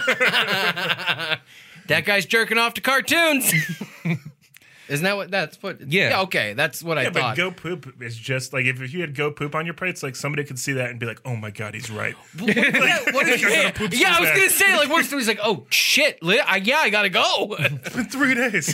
Speaker 5: That guy's jerking off to cartoons. Isn't that what that's what?
Speaker 4: Yeah.
Speaker 5: Okay, that's what I
Speaker 6: Yeah, but
Speaker 5: thought.
Speaker 6: go poop is just like if you had go poop on your plates, like somebody could see that and be like, "Oh my god, he's right."
Speaker 5: What if
Speaker 6: I gotta poop so
Speaker 5: yeah, I was
Speaker 6: bad.
Speaker 5: gonna say like worst. He's like, oh shit, I gotta go.
Speaker 6: It's been 3 days.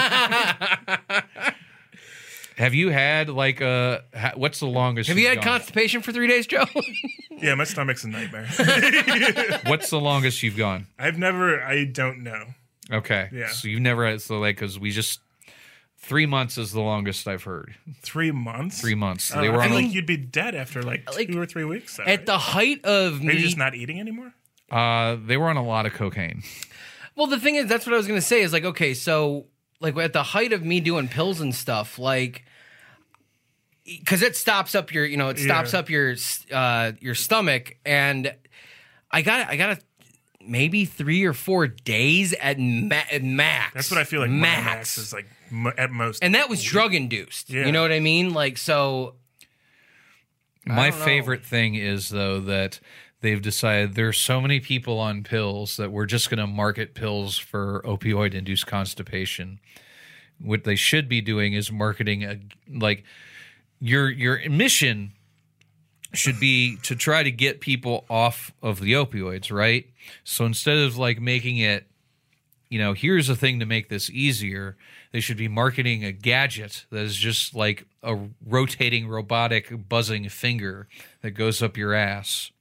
Speaker 4: Have you had what's the longest?
Speaker 5: Have you
Speaker 4: you've
Speaker 5: had
Speaker 4: gone?
Speaker 5: constipation for 3 days, Joe?
Speaker 6: Yeah, my stomach's a nightmare.
Speaker 4: What's the longest you've gone?
Speaker 6: I don't know.
Speaker 4: Okay.
Speaker 6: Yeah.
Speaker 4: So you've never had, because 3 months is the longest I've heard.
Speaker 6: 3 months.
Speaker 4: 3 months.
Speaker 6: Oh,
Speaker 4: They were
Speaker 6: I
Speaker 4: on
Speaker 6: feel
Speaker 4: a,
Speaker 6: like you'd be dead after like 2 or 3 weeks. though,
Speaker 5: At
Speaker 6: right?
Speaker 5: the height of
Speaker 6: Maybe
Speaker 5: me,
Speaker 6: just not eating anymore.
Speaker 4: they were on a lot of cocaine.
Speaker 5: well, the thing is, that's what I was gonna say. Is like, okay, so like at the height of me doing pills and stuff, like, because it stops up your, it stops up your stomach, and I got maybe 3 or 4 days at max.
Speaker 6: That's what I feel like. Max is like at most.
Speaker 5: And that was drug induced.
Speaker 6: Yeah.
Speaker 5: You know what I mean? Like, so
Speaker 4: My
Speaker 5: don't know.
Speaker 4: favorite thing is, though, that they've decided there's so many people on pills that we're just going to market pills for opioid-induced constipation. What they should be doing is marketing your mission should be to try to get people off of the opioids, right? So instead of making it, here's a thing to make this easier, they should be marketing a gadget that is just like a rotating robotic buzzing finger that goes up your ass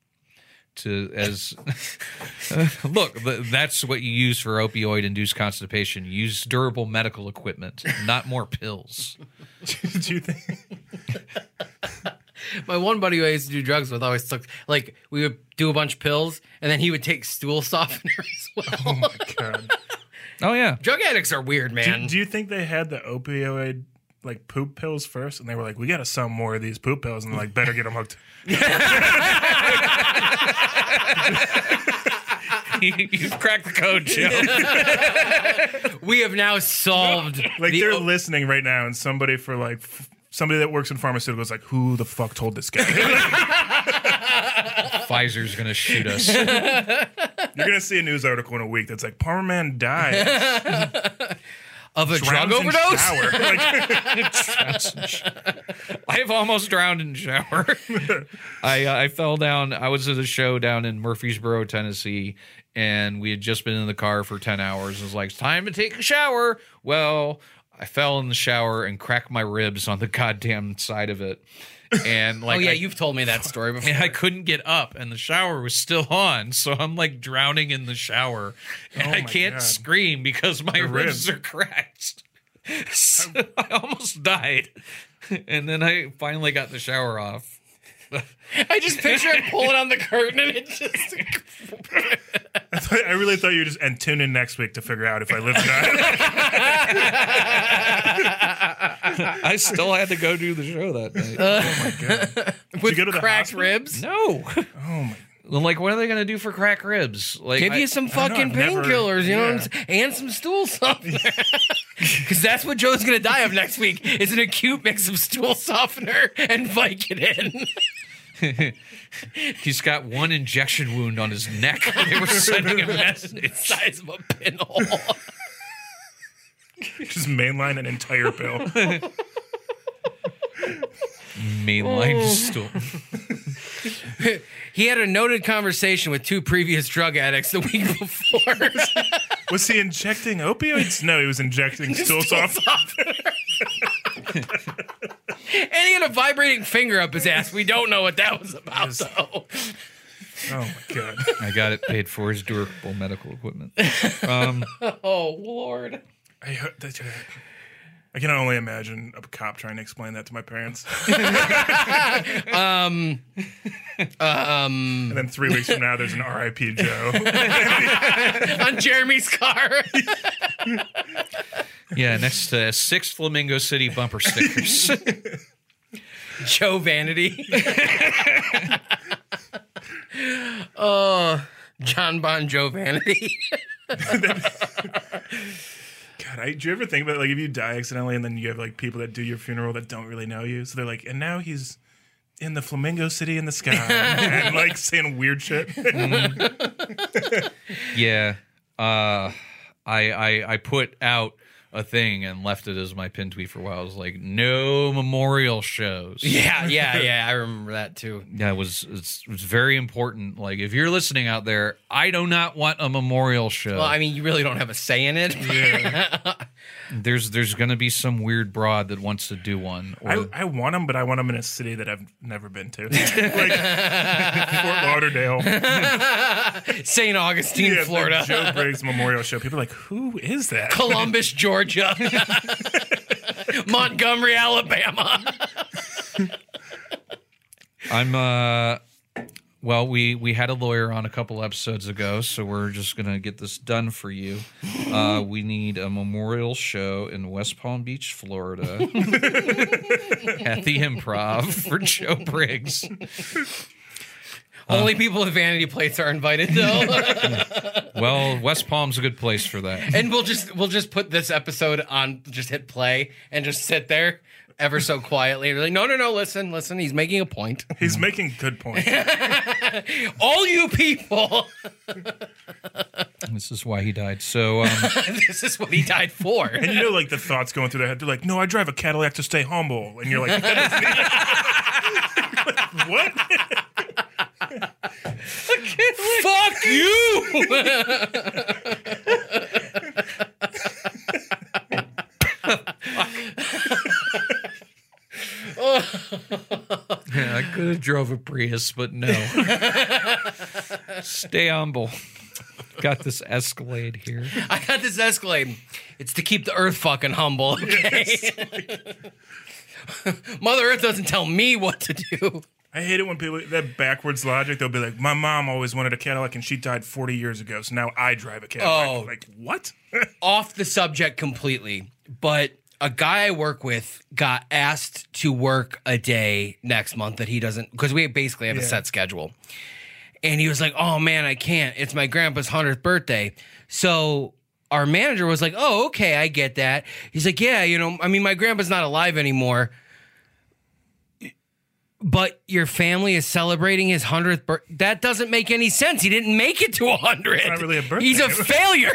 Speaker 4: look, that's what you use for opioid induced constipation. You use durable medical equipment, not more pills.
Speaker 6: Do you think?
Speaker 5: my one buddy who I used to do drugs with always took, like, we would do a bunch of pills, and then he would take stool softener as well.
Speaker 6: Oh my god.
Speaker 4: Oh yeah.
Speaker 5: Drug addicts are weird, man.
Speaker 6: Do you think they had the opioid poop pills first, and they were like, "We got to sell more of these poop pills," and they're like, "Better get them hooked."
Speaker 4: You've cracked the code, Joe.
Speaker 5: We have now solved
Speaker 6: Like
Speaker 5: the
Speaker 6: they're listening right now, and somebody somebody that works in pharmaceuticals is like, "Who the fuck told this guy?"
Speaker 4: Pfizer's going to shoot us.
Speaker 6: You're going to see a news article in a week that's like, Palmer Man died.
Speaker 5: Of a drug
Speaker 6: Drowns in
Speaker 5: overdose?
Speaker 6: shower. Like,
Speaker 4: I've almost drowned in the shower. I fell down. I was at a show down in Murfreesboro, Tennessee, and we had just been in the car for 10 hours. It was like, it's time to take a shower. Well, I fell in the shower and cracked my ribs on the goddamn side of it. And like,
Speaker 5: Oh, yeah, you've told me that story before.
Speaker 4: and I couldn't get up, and the shower was still on, so I'm like drowning in the shower, and
Speaker 6: Oh
Speaker 4: I
Speaker 6: my
Speaker 4: can't
Speaker 6: God.
Speaker 4: scream because my ribs
Speaker 6: ribs.
Speaker 4: are cracked. So I almost died, and then I finally got the shower off.
Speaker 5: I just picture it pulling on the curtain and it just...
Speaker 6: I really thought you were just, and tune in next week to figure out if I live or not.
Speaker 4: I still had to go do the show that night.
Speaker 5: With
Speaker 6: go to the
Speaker 5: cracked
Speaker 6: hospital?
Speaker 5: ribs?
Speaker 4: No,
Speaker 6: Oh my.
Speaker 4: like what are they gonna do for crack ribs? Like,
Speaker 5: Give you some fucking
Speaker 6: I've never-
Speaker 5: painkillers, you know what I'm
Speaker 6: yeah.
Speaker 5: saying? And some stool softener. Because that's what Joe's going to die of next week, is an acute mix of stool softener and Vicodin.
Speaker 4: he's got one injection wound on his neck. They were sending a message.
Speaker 5: Size of a pinhole.
Speaker 6: Just mainline an entire pill.
Speaker 4: Mainline stool.
Speaker 5: He had a noted conversation with 2 previous drug addicts the week before.
Speaker 6: Was he injecting opioids? No, he was injecting stool softener.
Speaker 5: And he had a vibrating finger up his ass. We don't know what that was about, though.
Speaker 6: Oh my God.
Speaker 4: I got it paid for as durable medical equipment.
Speaker 5: Oh, Lord.
Speaker 6: I can only imagine a cop trying to explain that to my parents. And then 3 weeks from now, there's an R.I.P. Joe.
Speaker 5: On Jeremy's car.
Speaker 4: Yeah, next to 6 Flamingo City bumper stickers.
Speaker 5: Joe Vanity. Oh, John Bon Joe Vanity.
Speaker 6: God, do you ever think about like if you die accidentally and then you have like people that do your funeral that don't really know you, so they're like, and now he's in the Flamingo City in the sky and like saying weird shit.
Speaker 4: Yeah. I put out a thing and left it as my pin tweet for a while. I was like, no memorial shows.
Speaker 5: Yeah. I remember that, too.
Speaker 4: Yeah, it was very important. Like, if you're listening out there, I do not want a memorial show.
Speaker 5: Well, I mean, you really don't have a say in it.
Speaker 4: There's going to be some weird broad that wants to do one. Or,
Speaker 6: I want them, but I want them in a city that I've never been to, like Fort Lauderdale,
Speaker 5: St. Augustine,
Speaker 6: the
Speaker 5: Florida.
Speaker 6: Joe Briggs Memorial Show. People are like, who is that?
Speaker 5: Columbus, Georgia. Montgomery, Alabama.
Speaker 4: I'm well, we had a lawyer on a couple episodes ago, so we're just gonna get this done for you. We need a memorial show in West Palm Beach, Florida, at the Improv for Joe Briggs.
Speaker 5: Only people with vanity plates are invited, though.
Speaker 4: Well, West Palm's a good place for that.
Speaker 5: And we'll just put this episode on, just hit play and just sit there ever so quietly. We're like, no, listen, he's making a point.
Speaker 6: He's making good points.
Speaker 5: All you people,
Speaker 4: This is why he died. So,
Speaker 5: this is what he died for.
Speaker 6: And you know, like the thoughts going through their head, they're like, no, I drive a Cadillac to stay humble. And you're like, that doesn't what?
Speaker 5: Fuck you!
Speaker 4: yeah, I could have drove a Prius, but no. Stay humble. Got this Escalade here.
Speaker 5: I got this Escalade. It's to keep the Earth fucking humble, okay? Mother Earth doesn't tell me what to do.
Speaker 6: I hate it when people, that backwards logic, they'll be like, my mom always wanted a Cadillac and she died 40 years ago, so now I drive a Cadillac.
Speaker 5: Oh.
Speaker 6: Like, what?
Speaker 5: Off the subject completely, but a guy I work with got asked to work a day next month that he doesn't, because we basically have a set schedule. And he was like, oh man, I can't. It's my grandpa's 100th birthday. So our manager was like, oh, okay, I get that. He's like, yeah, you know, I mean, my grandpa's not alive anymore. But your family is celebrating his 100th birthday. That doesn't make any sense. He didn't make it to 100.
Speaker 6: It's not really a birthday.
Speaker 5: He's a failure.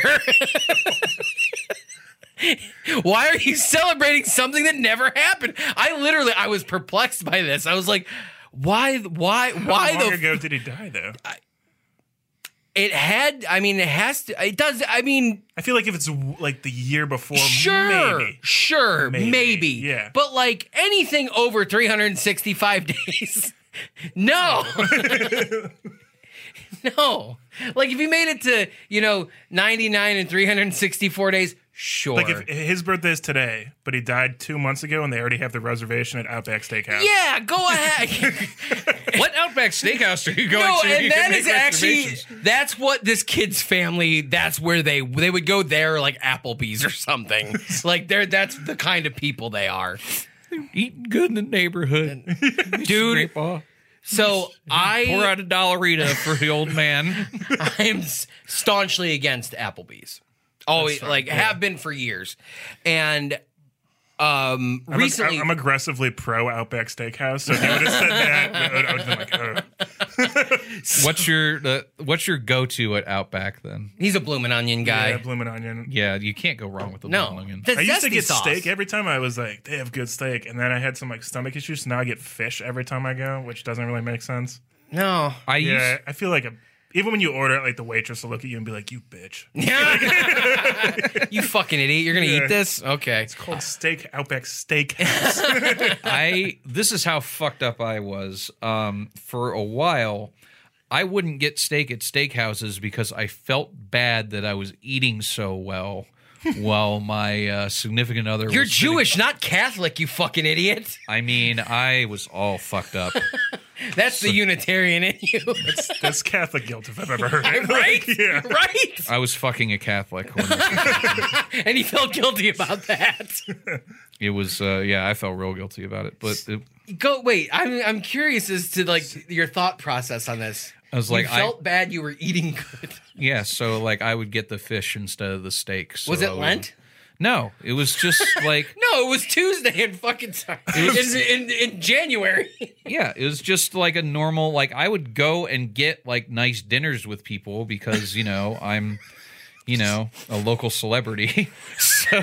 Speaker 5: Why are you celebrating something that never happened? I was perplexed by this. I was like, why
Speaker 6: How long ago did he die, though?
Speaker 5: It has to. It does. I mean,
Speaker 6: I feel like if it's like the year before,
Speaker 5: sure, maybe.
Speaker 6: Yeah.
Speaker 5: But like anything over 365 days, no. No. Like if he made it to, 99 and 364 days, sure.
Speaker 6: Like if his birthday is today, but he died 2 months ago and they already have the reservation at Outback Steakhouse.
Speaker 5: Yeah, go ahead.
Speaker 4: What Outback Steakhouse are you going
Speaker 5: No,
Speaker 4: to?
Speaker 5: and
Speaker 4: You
Speaker 5: that
Speaker 4: can make
Speaker 5: is actually,
Speaker 4: reservations.
Speaker 5: that's what this kid's family, that's where they would go there like Applebee's or something. Like that's the kind of people they are.
Speaker 4: Eating good in the neighborhood.
Speaker 5: Dude,
Speaker 4: Great ball.
Speaker 5: so
Speaker 4: Pour out a Dollarita for the old man.
Speaker 5: I am staunchly against Applebee's. Always, have been for years. And recently...
Speaker 6: I'm aggressively pro Outback Steakhouse, so if you would have said that, I would have been like,
Speaker 4: What's your go-to at Outback then?
Speaker 5: He's a bloomin' onion guy.
Speaker 6: yeah, bloomin' onion.
Speaker 4: Yeah, you can't go wrong with the
Speaker 5: No.
Speaker 4: bloomin' onion.
Speaker 5: The
Speaker 6: I used to
Speaker 5: zesty
Speaker 6: get
Speaker 5: sauce.
Speaker 6: steak every time. I was like, they have good steak. And then I had some like stomach issues, so now I get fish every time I go, which doesn't really make sense.
Speaker 5: No.
Speaker 6: Yeah, I feel like even when you order it, like the waitress will look at you and be like, you bitch.
Speaker 5: You fucking idiot. You're going to eat this? Okay.
Speaker 6: It's called Outback Steakhouse.
Speaker 4: This is how fucked up I was. For a while, I wouldn't get steak at steakhouses because I felt bad that I was eating so well while my significant other
Speaker 5: You're
Speaker 4: was sitting-
Speaker 5: Jewish, not Catholic, you fucking idiot.
Speaker 4: I mean, I was all fucked up.
Speaker 5: That's the Unitarian in you.
Speaker 6: That's Catholic guilt if I've ever heard it.
Speaker 5: Right?
Speaker 6: Yeah.
Speaker 5: Right?
Speaker 4: I was fucking a Catholic.
Speaker 5: And he felt guilty about that.
Speaker 4: It was, I felt real guilty about it. But
Speaker 5: Wait, I'm curious as to like your thought process on this.
Speaker 4: I was like,
Speaker 5: you felt bad you were eating good.
Speaker 4: yeah, so like I would get the fish instead of the steak. So
Speaker 5: Was
Speaker 4: I
Speaker 5: it
Speaker 4: would-
Speaker 5: Lent?
Speaker 4: No, it was just like,
Speaker 5: No, it was Tuesday in fucking in January.
Speaker 4: yeah, it was just like a normal, like I would go and get like nice dinners with people because, I'm, a local celebrity. So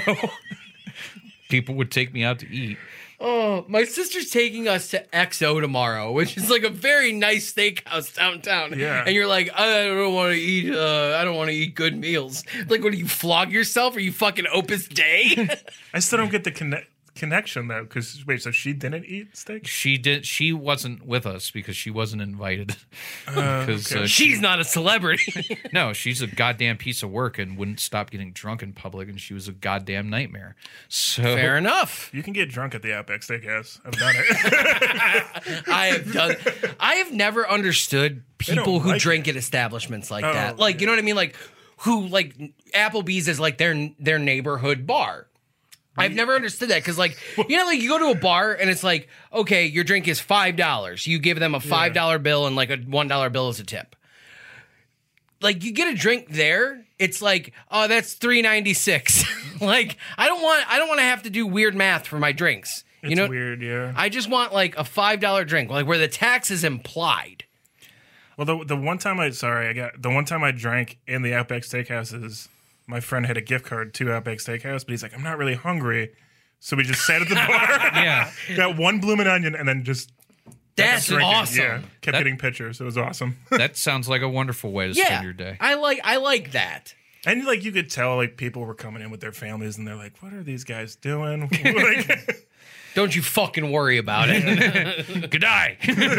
Speaker 4: people would take me out to eat.
Speaker 5: Oh, my sister's taking us to XO tomorrow, which is like a very nice steakhouse downtown.
Speaker 6: Yeah.
Speaker 5: And you're like, I don't want to eat good meals. Like, what do you flog yourself? Are you fucking Opus Dei?
Speaker 6: I still don't get the connection though, because wait, so she didn't eat steak?
Speaker 4: She wasn't with us because she wasn't invited. Because
Speaker 6: okay.
Speaker 5: She's not a celebrity.
Speaker 4: no, she's a goddamn piece of work and wouldn't stop getting drunk in public, and she was a goddamn nightmare. So
Speaker 5: Fair enough.
Speaker 6: You can get drunk at the Outback Steakhouse. I've done it.
Speaker 5: I have never understood people
Speaker 6: don't
Speaker 5: who
Speaker 6: like
Speaker 5: drink at establishments like that.
Speaker 6: Oh,
Speaker 5: Like, you know what I mean? Like, who, like, Applebee's is like their neighborhood bar. I've never understood that because, like, like you go to a bar and it's like, okay, your drink is $5. You give them a $5 bill and like a $1 bill as a tip. Like, you get a drink there, it's like, oh, that's $3.96. Like, I don't want to have to do weird math for my drinks.
Speaker 6: It's weird, yeah.
Speaker 5: I just want like a $5 drink, like where the tax is implied.
Speaker 6: Well, the one time I drank in the Outback Steakhouses, my friend had a gift card to Outback Steakhouse, but he's like, I'm not really hungry. So we just sat at the bar,
Speaker 4: yeah,
Speaker 6: got one bloomin' onion, and then just
Speaker 5: That's
Speaker 6: drinking.
Speaker 5: awesome.
Speaker 6: Yeah, kept getting pictures. It was awesome.
Speaker 4: that sounds like a wonderful way to
Speaker 5: Yeah,
Speaker 4: spend your day.
Speaker 5: I like that.
Speaker 6: And like you could tell, like people were coming in with their families, and they're like, "What are these guys doing?" Like,
Speaker 5: Don't you fucking worry about it.
Speaker 4: Good eye.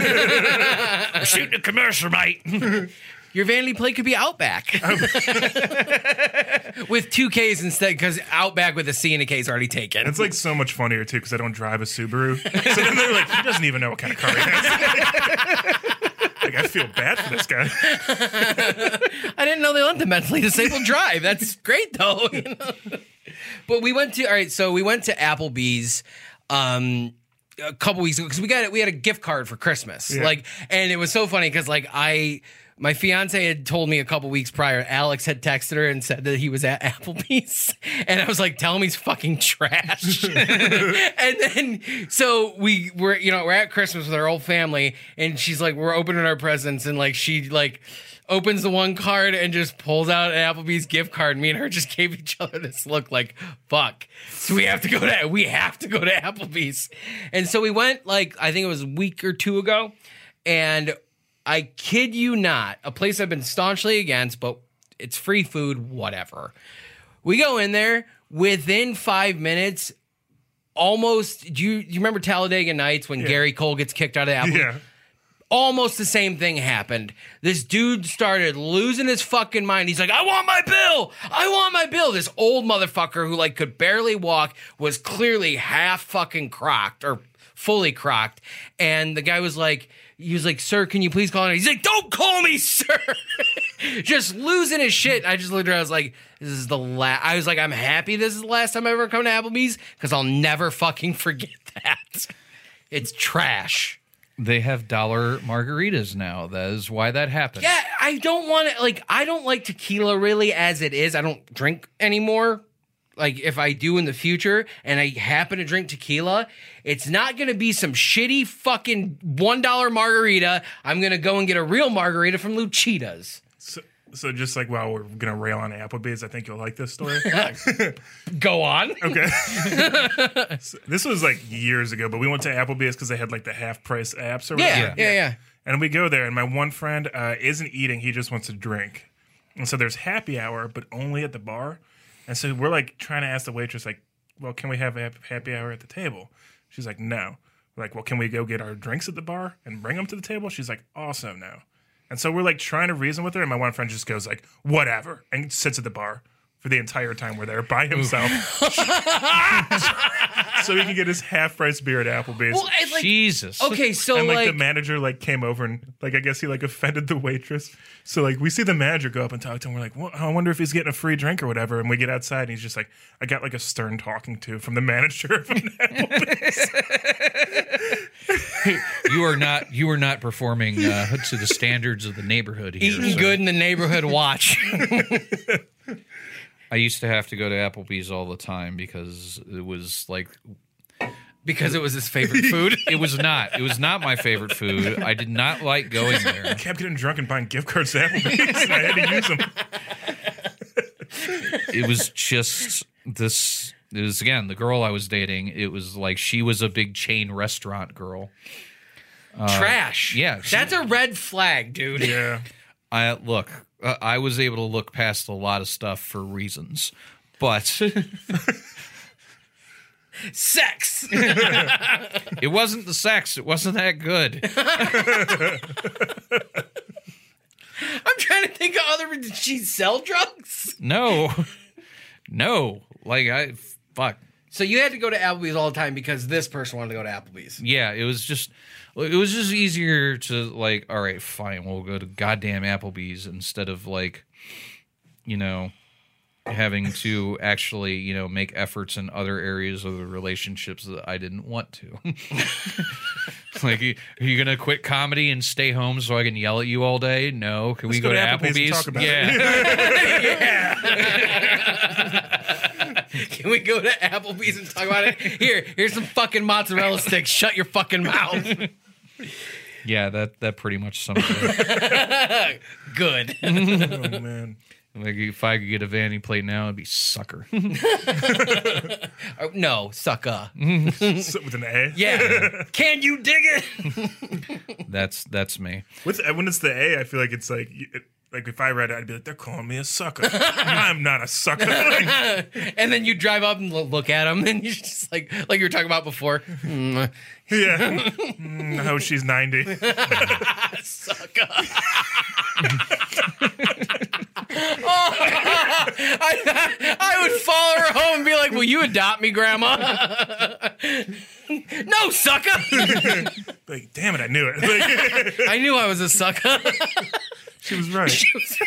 Speaker 4: We're shooting a commercial, mate.
Speaker 5: Your vanity plate could be Outback with 2 Ks instead, because Outback with a C and a K is already taken.
Speaker 6: it's like so much funnier too because I don't drive a Subaru. So then they're like, "He doesn't even know what kind of car he has." Like I feel bad for this guy.
Speaker 5: I didn't know they let the mentally disabled drive. That's great though. But we went to Applebee's a couple weeks ago because we had a gift card for Christmas.
Speaker 6: Yeah.
Speaker 5: Like, and it was so funny because like my fiance had told me a couple weeks prior, Alex had texted her and said that he was at Applebee's. And I was like, tell him he's fucking trash. And then, so we're at Christmas with our whole family, and she's like, we're opening our presents, and like, she like opens the one card and just pulls out an Applebee's gift card. Me and her just gave each other this look like, fuck. So we have to go to Applebee's. And so we went, like, I think it was a week or two ago, and I kid you not, a place I've been staunchly against, but it's free food, whatever. We go in there, within 5 minutes, almost, do you remember Talladega Nights when Gary Cole gets kicked out of Applebee's?
Speaker 6: Yeah.
Speaker 5: Almost the same thing happened. This dude started losing his fucking mind. He's like, I want my bill. I want my bill. This old motherfucker who like could barely walk was clearly half fucking crocked or fully crocked. And the guy was like, sir, can you please call him? He's like, don't call me sir. Just losing his shit. I just looked at her. I was like, this is the last. I was like, I'm happy this is the last time I ever come to Applebee's because I'll never fucking forget that. It's trash.
Speaker 4: They have dollar margaritas now. That is why that happened.
Speaker 5: Yeah, I don't want to, like, I don't like tequila really as it is. I don't drink anymore. Like, if I do in the future and I happen to drink tequila, it's not going to be some shitty fucking $1 margarita. I'm going to go and get a real margarita from Lucida's.
Speaker 6: So just like while we're gonna rail on Applebee's, I think you'll like this story.
Speaker 5: Go on.
Speaker 6: Okay. So this was like years ago, but we went to Applebee's because they had like the half price apps or whatever.
Speaker 5: Yeah.
Speaker 6: And we go there, and my one friend isn't eating; he just wants to drink. And so there's happy hour, but only at the bar. And so we're like trying to ask the waitress, like, "Well, can we have a happy hour at the table?" She's like, "No." We're like, "Well, can we go get our drinks at the bar and bring them to the table?" She's like, "Also no." And so we're like trying to reason with her, and my one friend just goes like, "Whatever," and sits at the bar for the entire time we're there by himself, so he can get his half price beer at Applebee's.
Speaker 5: Well, it's like,
Speaker 4: Jesus.
Speaker 5: okay, so
Speaker 6: And
Speaker 5: like
Speaker 6: the manager like came over and like I guess he like offended the waitress. So like we see the manager go up and talk to him. We're like, well, I wonder if he's getting a free drink or whatever. And we get outside and he's just like, I got like a stern talking to from the manager from Applebee's.
Speaker 4: You are not performing to the standards of the neighborhood here.
Speaker 5: eating
Speaker 4: sir.
Speaker 5: good in the neighborhood watch.
Speaker 4: I used to have to go to Applebee's all the time because it was like
Speaker 5: Because it was his favorite food.
Speaker 4: it was not. It was not my favorite food. I did not like going there.
Speaker 6: I kept getting drunk and buying gift cards to Applebee's, and I had to use them.
Speaker 4: It was just this. It was again the girl I was dating. It was like she was a big chain restaurant girl.
Speaker 5: Trash.
Speaker 4: Yeah,
Speaker 5: That's a red flag, dude.
Speaker 6: Yeah.
Speaker 4: I was able to look past a lot of stuff for reasons, but
Speaker 5: Sex.
Speaker 4: it wasn't the sex. It wasn't that good.
Speaker 5: I'm trying to think of other. Did she sell drugs?
Speaker 4: No. Like fuck.
Speaker 5: So you had to go to Applebee's all the time because this person wanted to go to Applebee's.
Speaker 4: Yeah, it was just easier to like, all right, fine, we'll go to goddamn Applebee's instead of like, having to actually, make efforts in other areas of the relationships that I didn't want to. Like, are you gonna quit comedy and stay home so I can yell at you all day? No. Can we go to Applebee's?
Speaker 6: And talk about
Speaker 5: Can we go to Applebee's and talk about it? Here's some fucking mozzarella sticks. Shut your fucking mouth.
Speaker 4: Yeah, that pretty much sums it up.
Speaker 5: Good.
Speaker 6: Oh, man.
Speaker 4: Like, if I could get a Vanity plate now, it'd be sucker.
Speaker 5: No, sucker.
Speaker 6: With an A?
Speaker 5: Yeah. Can you dig it?
Speaker 4: That's me.
Speaker 6: When it's the A, I feel like it's like if I read it, I'd be like, they're calling me a sucker. I'm not a sucker.
Speaker 5: And then you drive up and look at them, and you're just like you were talking about before.
Speaker 6: Yeah. I hope she's 90.
Speaker 5: Sucker. I would follow her home and be like, will you adopt me, Grandma? No, sucker.
Speaker 6: Like, damn it, I knew it. Like,
Speaker 5: I knew I was a sucker.
Speaker 6: she was right.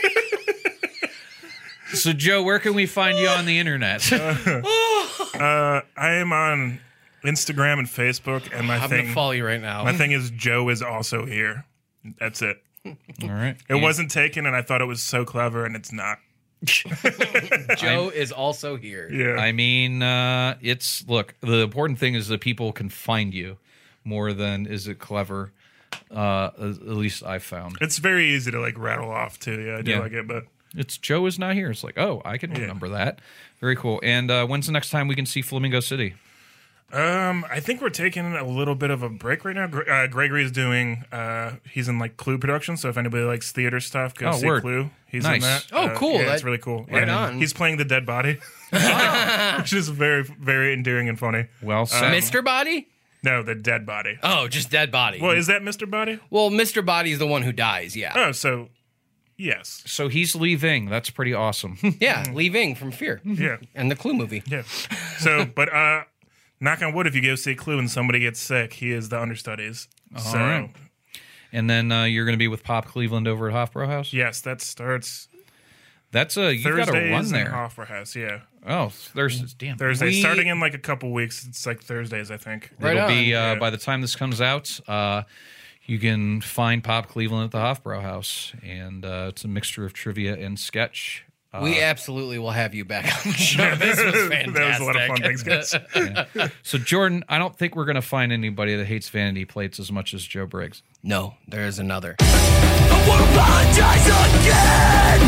Speaker 4: So, Joe, where can we find you on the internet?
Speaker 6: I am on Instagram and Facebook, and
Speaker 5: I'm going to follow you right now.
Speaker 6: my thing is Joe is also here. That's it.
Speaker 4: All right.
Speaker 6: It wasn't taken, and I thought it was so clever, and it's not.
Speaker 5: Joe is also here.
Speaker 6: Yeah.
Speaker 4: I mean, look, the important thing is that people can find you more than is it clever. At least I found.
Speaker 6: It's very easy to like rattle off too. Yeah, I do
Speaker 4: Yeah.
Speaker 6: like it, but
Speaker 4: It's Joe is not here. It's like, oh, I can remember that. Very cool. And when's the next time we can see Flamingo City?
Speaker 6: I think we're taking a little bit of a break right now. Gregory's doing. He's in like Clue production, so if anybody likes theater stuff, go see
Speaker 4: word.
Speaker 6: Clue. He's
Speaker 4: Nice.
Speaker 6: in that.
Speaker 5: Oh, cool.
Speaker 6: Yeah, it's
Speaker 5: That-
Speaker 6: really cool.
Speaker 5: right
Speaker 6: Yeah.
Speaker 5: on.
Speaker 6: He's playing the dead body, which is very, very endearing and funny.
Speaker 4: Well,
Speaker 5: Mr. Body?
Speaker 6: No, the dead body.
Speaker 5: Oh, just dead body.
Speaker 6: Well, is that Mr. Body?
Speaker 5: Well, Mr. Body's the one who dies, yeah.
Speaker 6: Oh, so yes,
Speaker 4: so he's leaving. That's pretty awesome.
Speaker 5: Yeah, leaving from Fear.
Speaker 6: yeah,
Speaker 5: And the Clue movie.
Speaker 6: yeah. So, but knock on wood, if you go see Clue and somebody gets sick, he is the understudies. So,
Speaker 4: right. And then you're going to be with Pop Cleveland over at Hofbräu House.
Speaker 6: yes, that starts
Speaker 4: That's you've got
Speaker 6: Thursdays
Speaker 4: to run
Speaker 6: in
Speaker 4: there.
Speaker 6: Hofbräu House. Yeah,
Speaker 4: Oh, Thursdays. Damn.
Speaker 6: Thursday, starting in like a couple weeks. It's like Thursdays, I think.
Speaker 5: Right
Speaker 4: It'll be
Speaker 6: on. Yeah.
Speaker 4: by the time this comes out. You can find Pop Cleveland at the Hofbräu House, and it's a mixture of trivia and sketch.
Speaker 5: We absolutely will have you back on the show. This was fantastic.
Speaker 6: That was a lot of fun. Thanks, guys.
Speaker 4: So, Jordan, I don't think we're going to find anybody that hates vanity plates as much as Joe Briggs.
Speaker 5: No, there is another.
Speaker 2: I won't apologize again.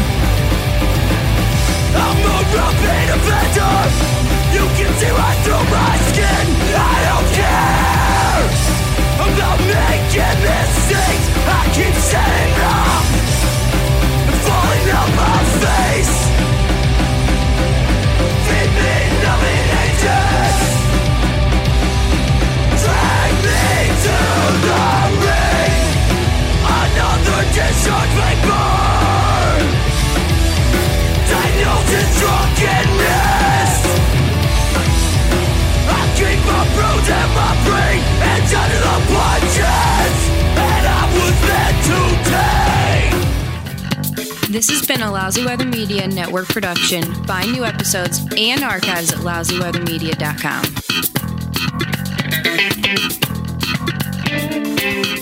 Speaker 2: I'm a repeat offender. You can see right through my skin. I don't care about making mistakes. I keep setting up and falling on my face. Feed me numbing agents. Drag me to the ring. Another discharge vapor. Diagnosis drunkenness. I keep my bruise and my brain and under the punches. And I was meant to take.
Speaker 7: This has been a Lousy Weather Media Network production. Find new episodes and archives at lousyweathermedia.com.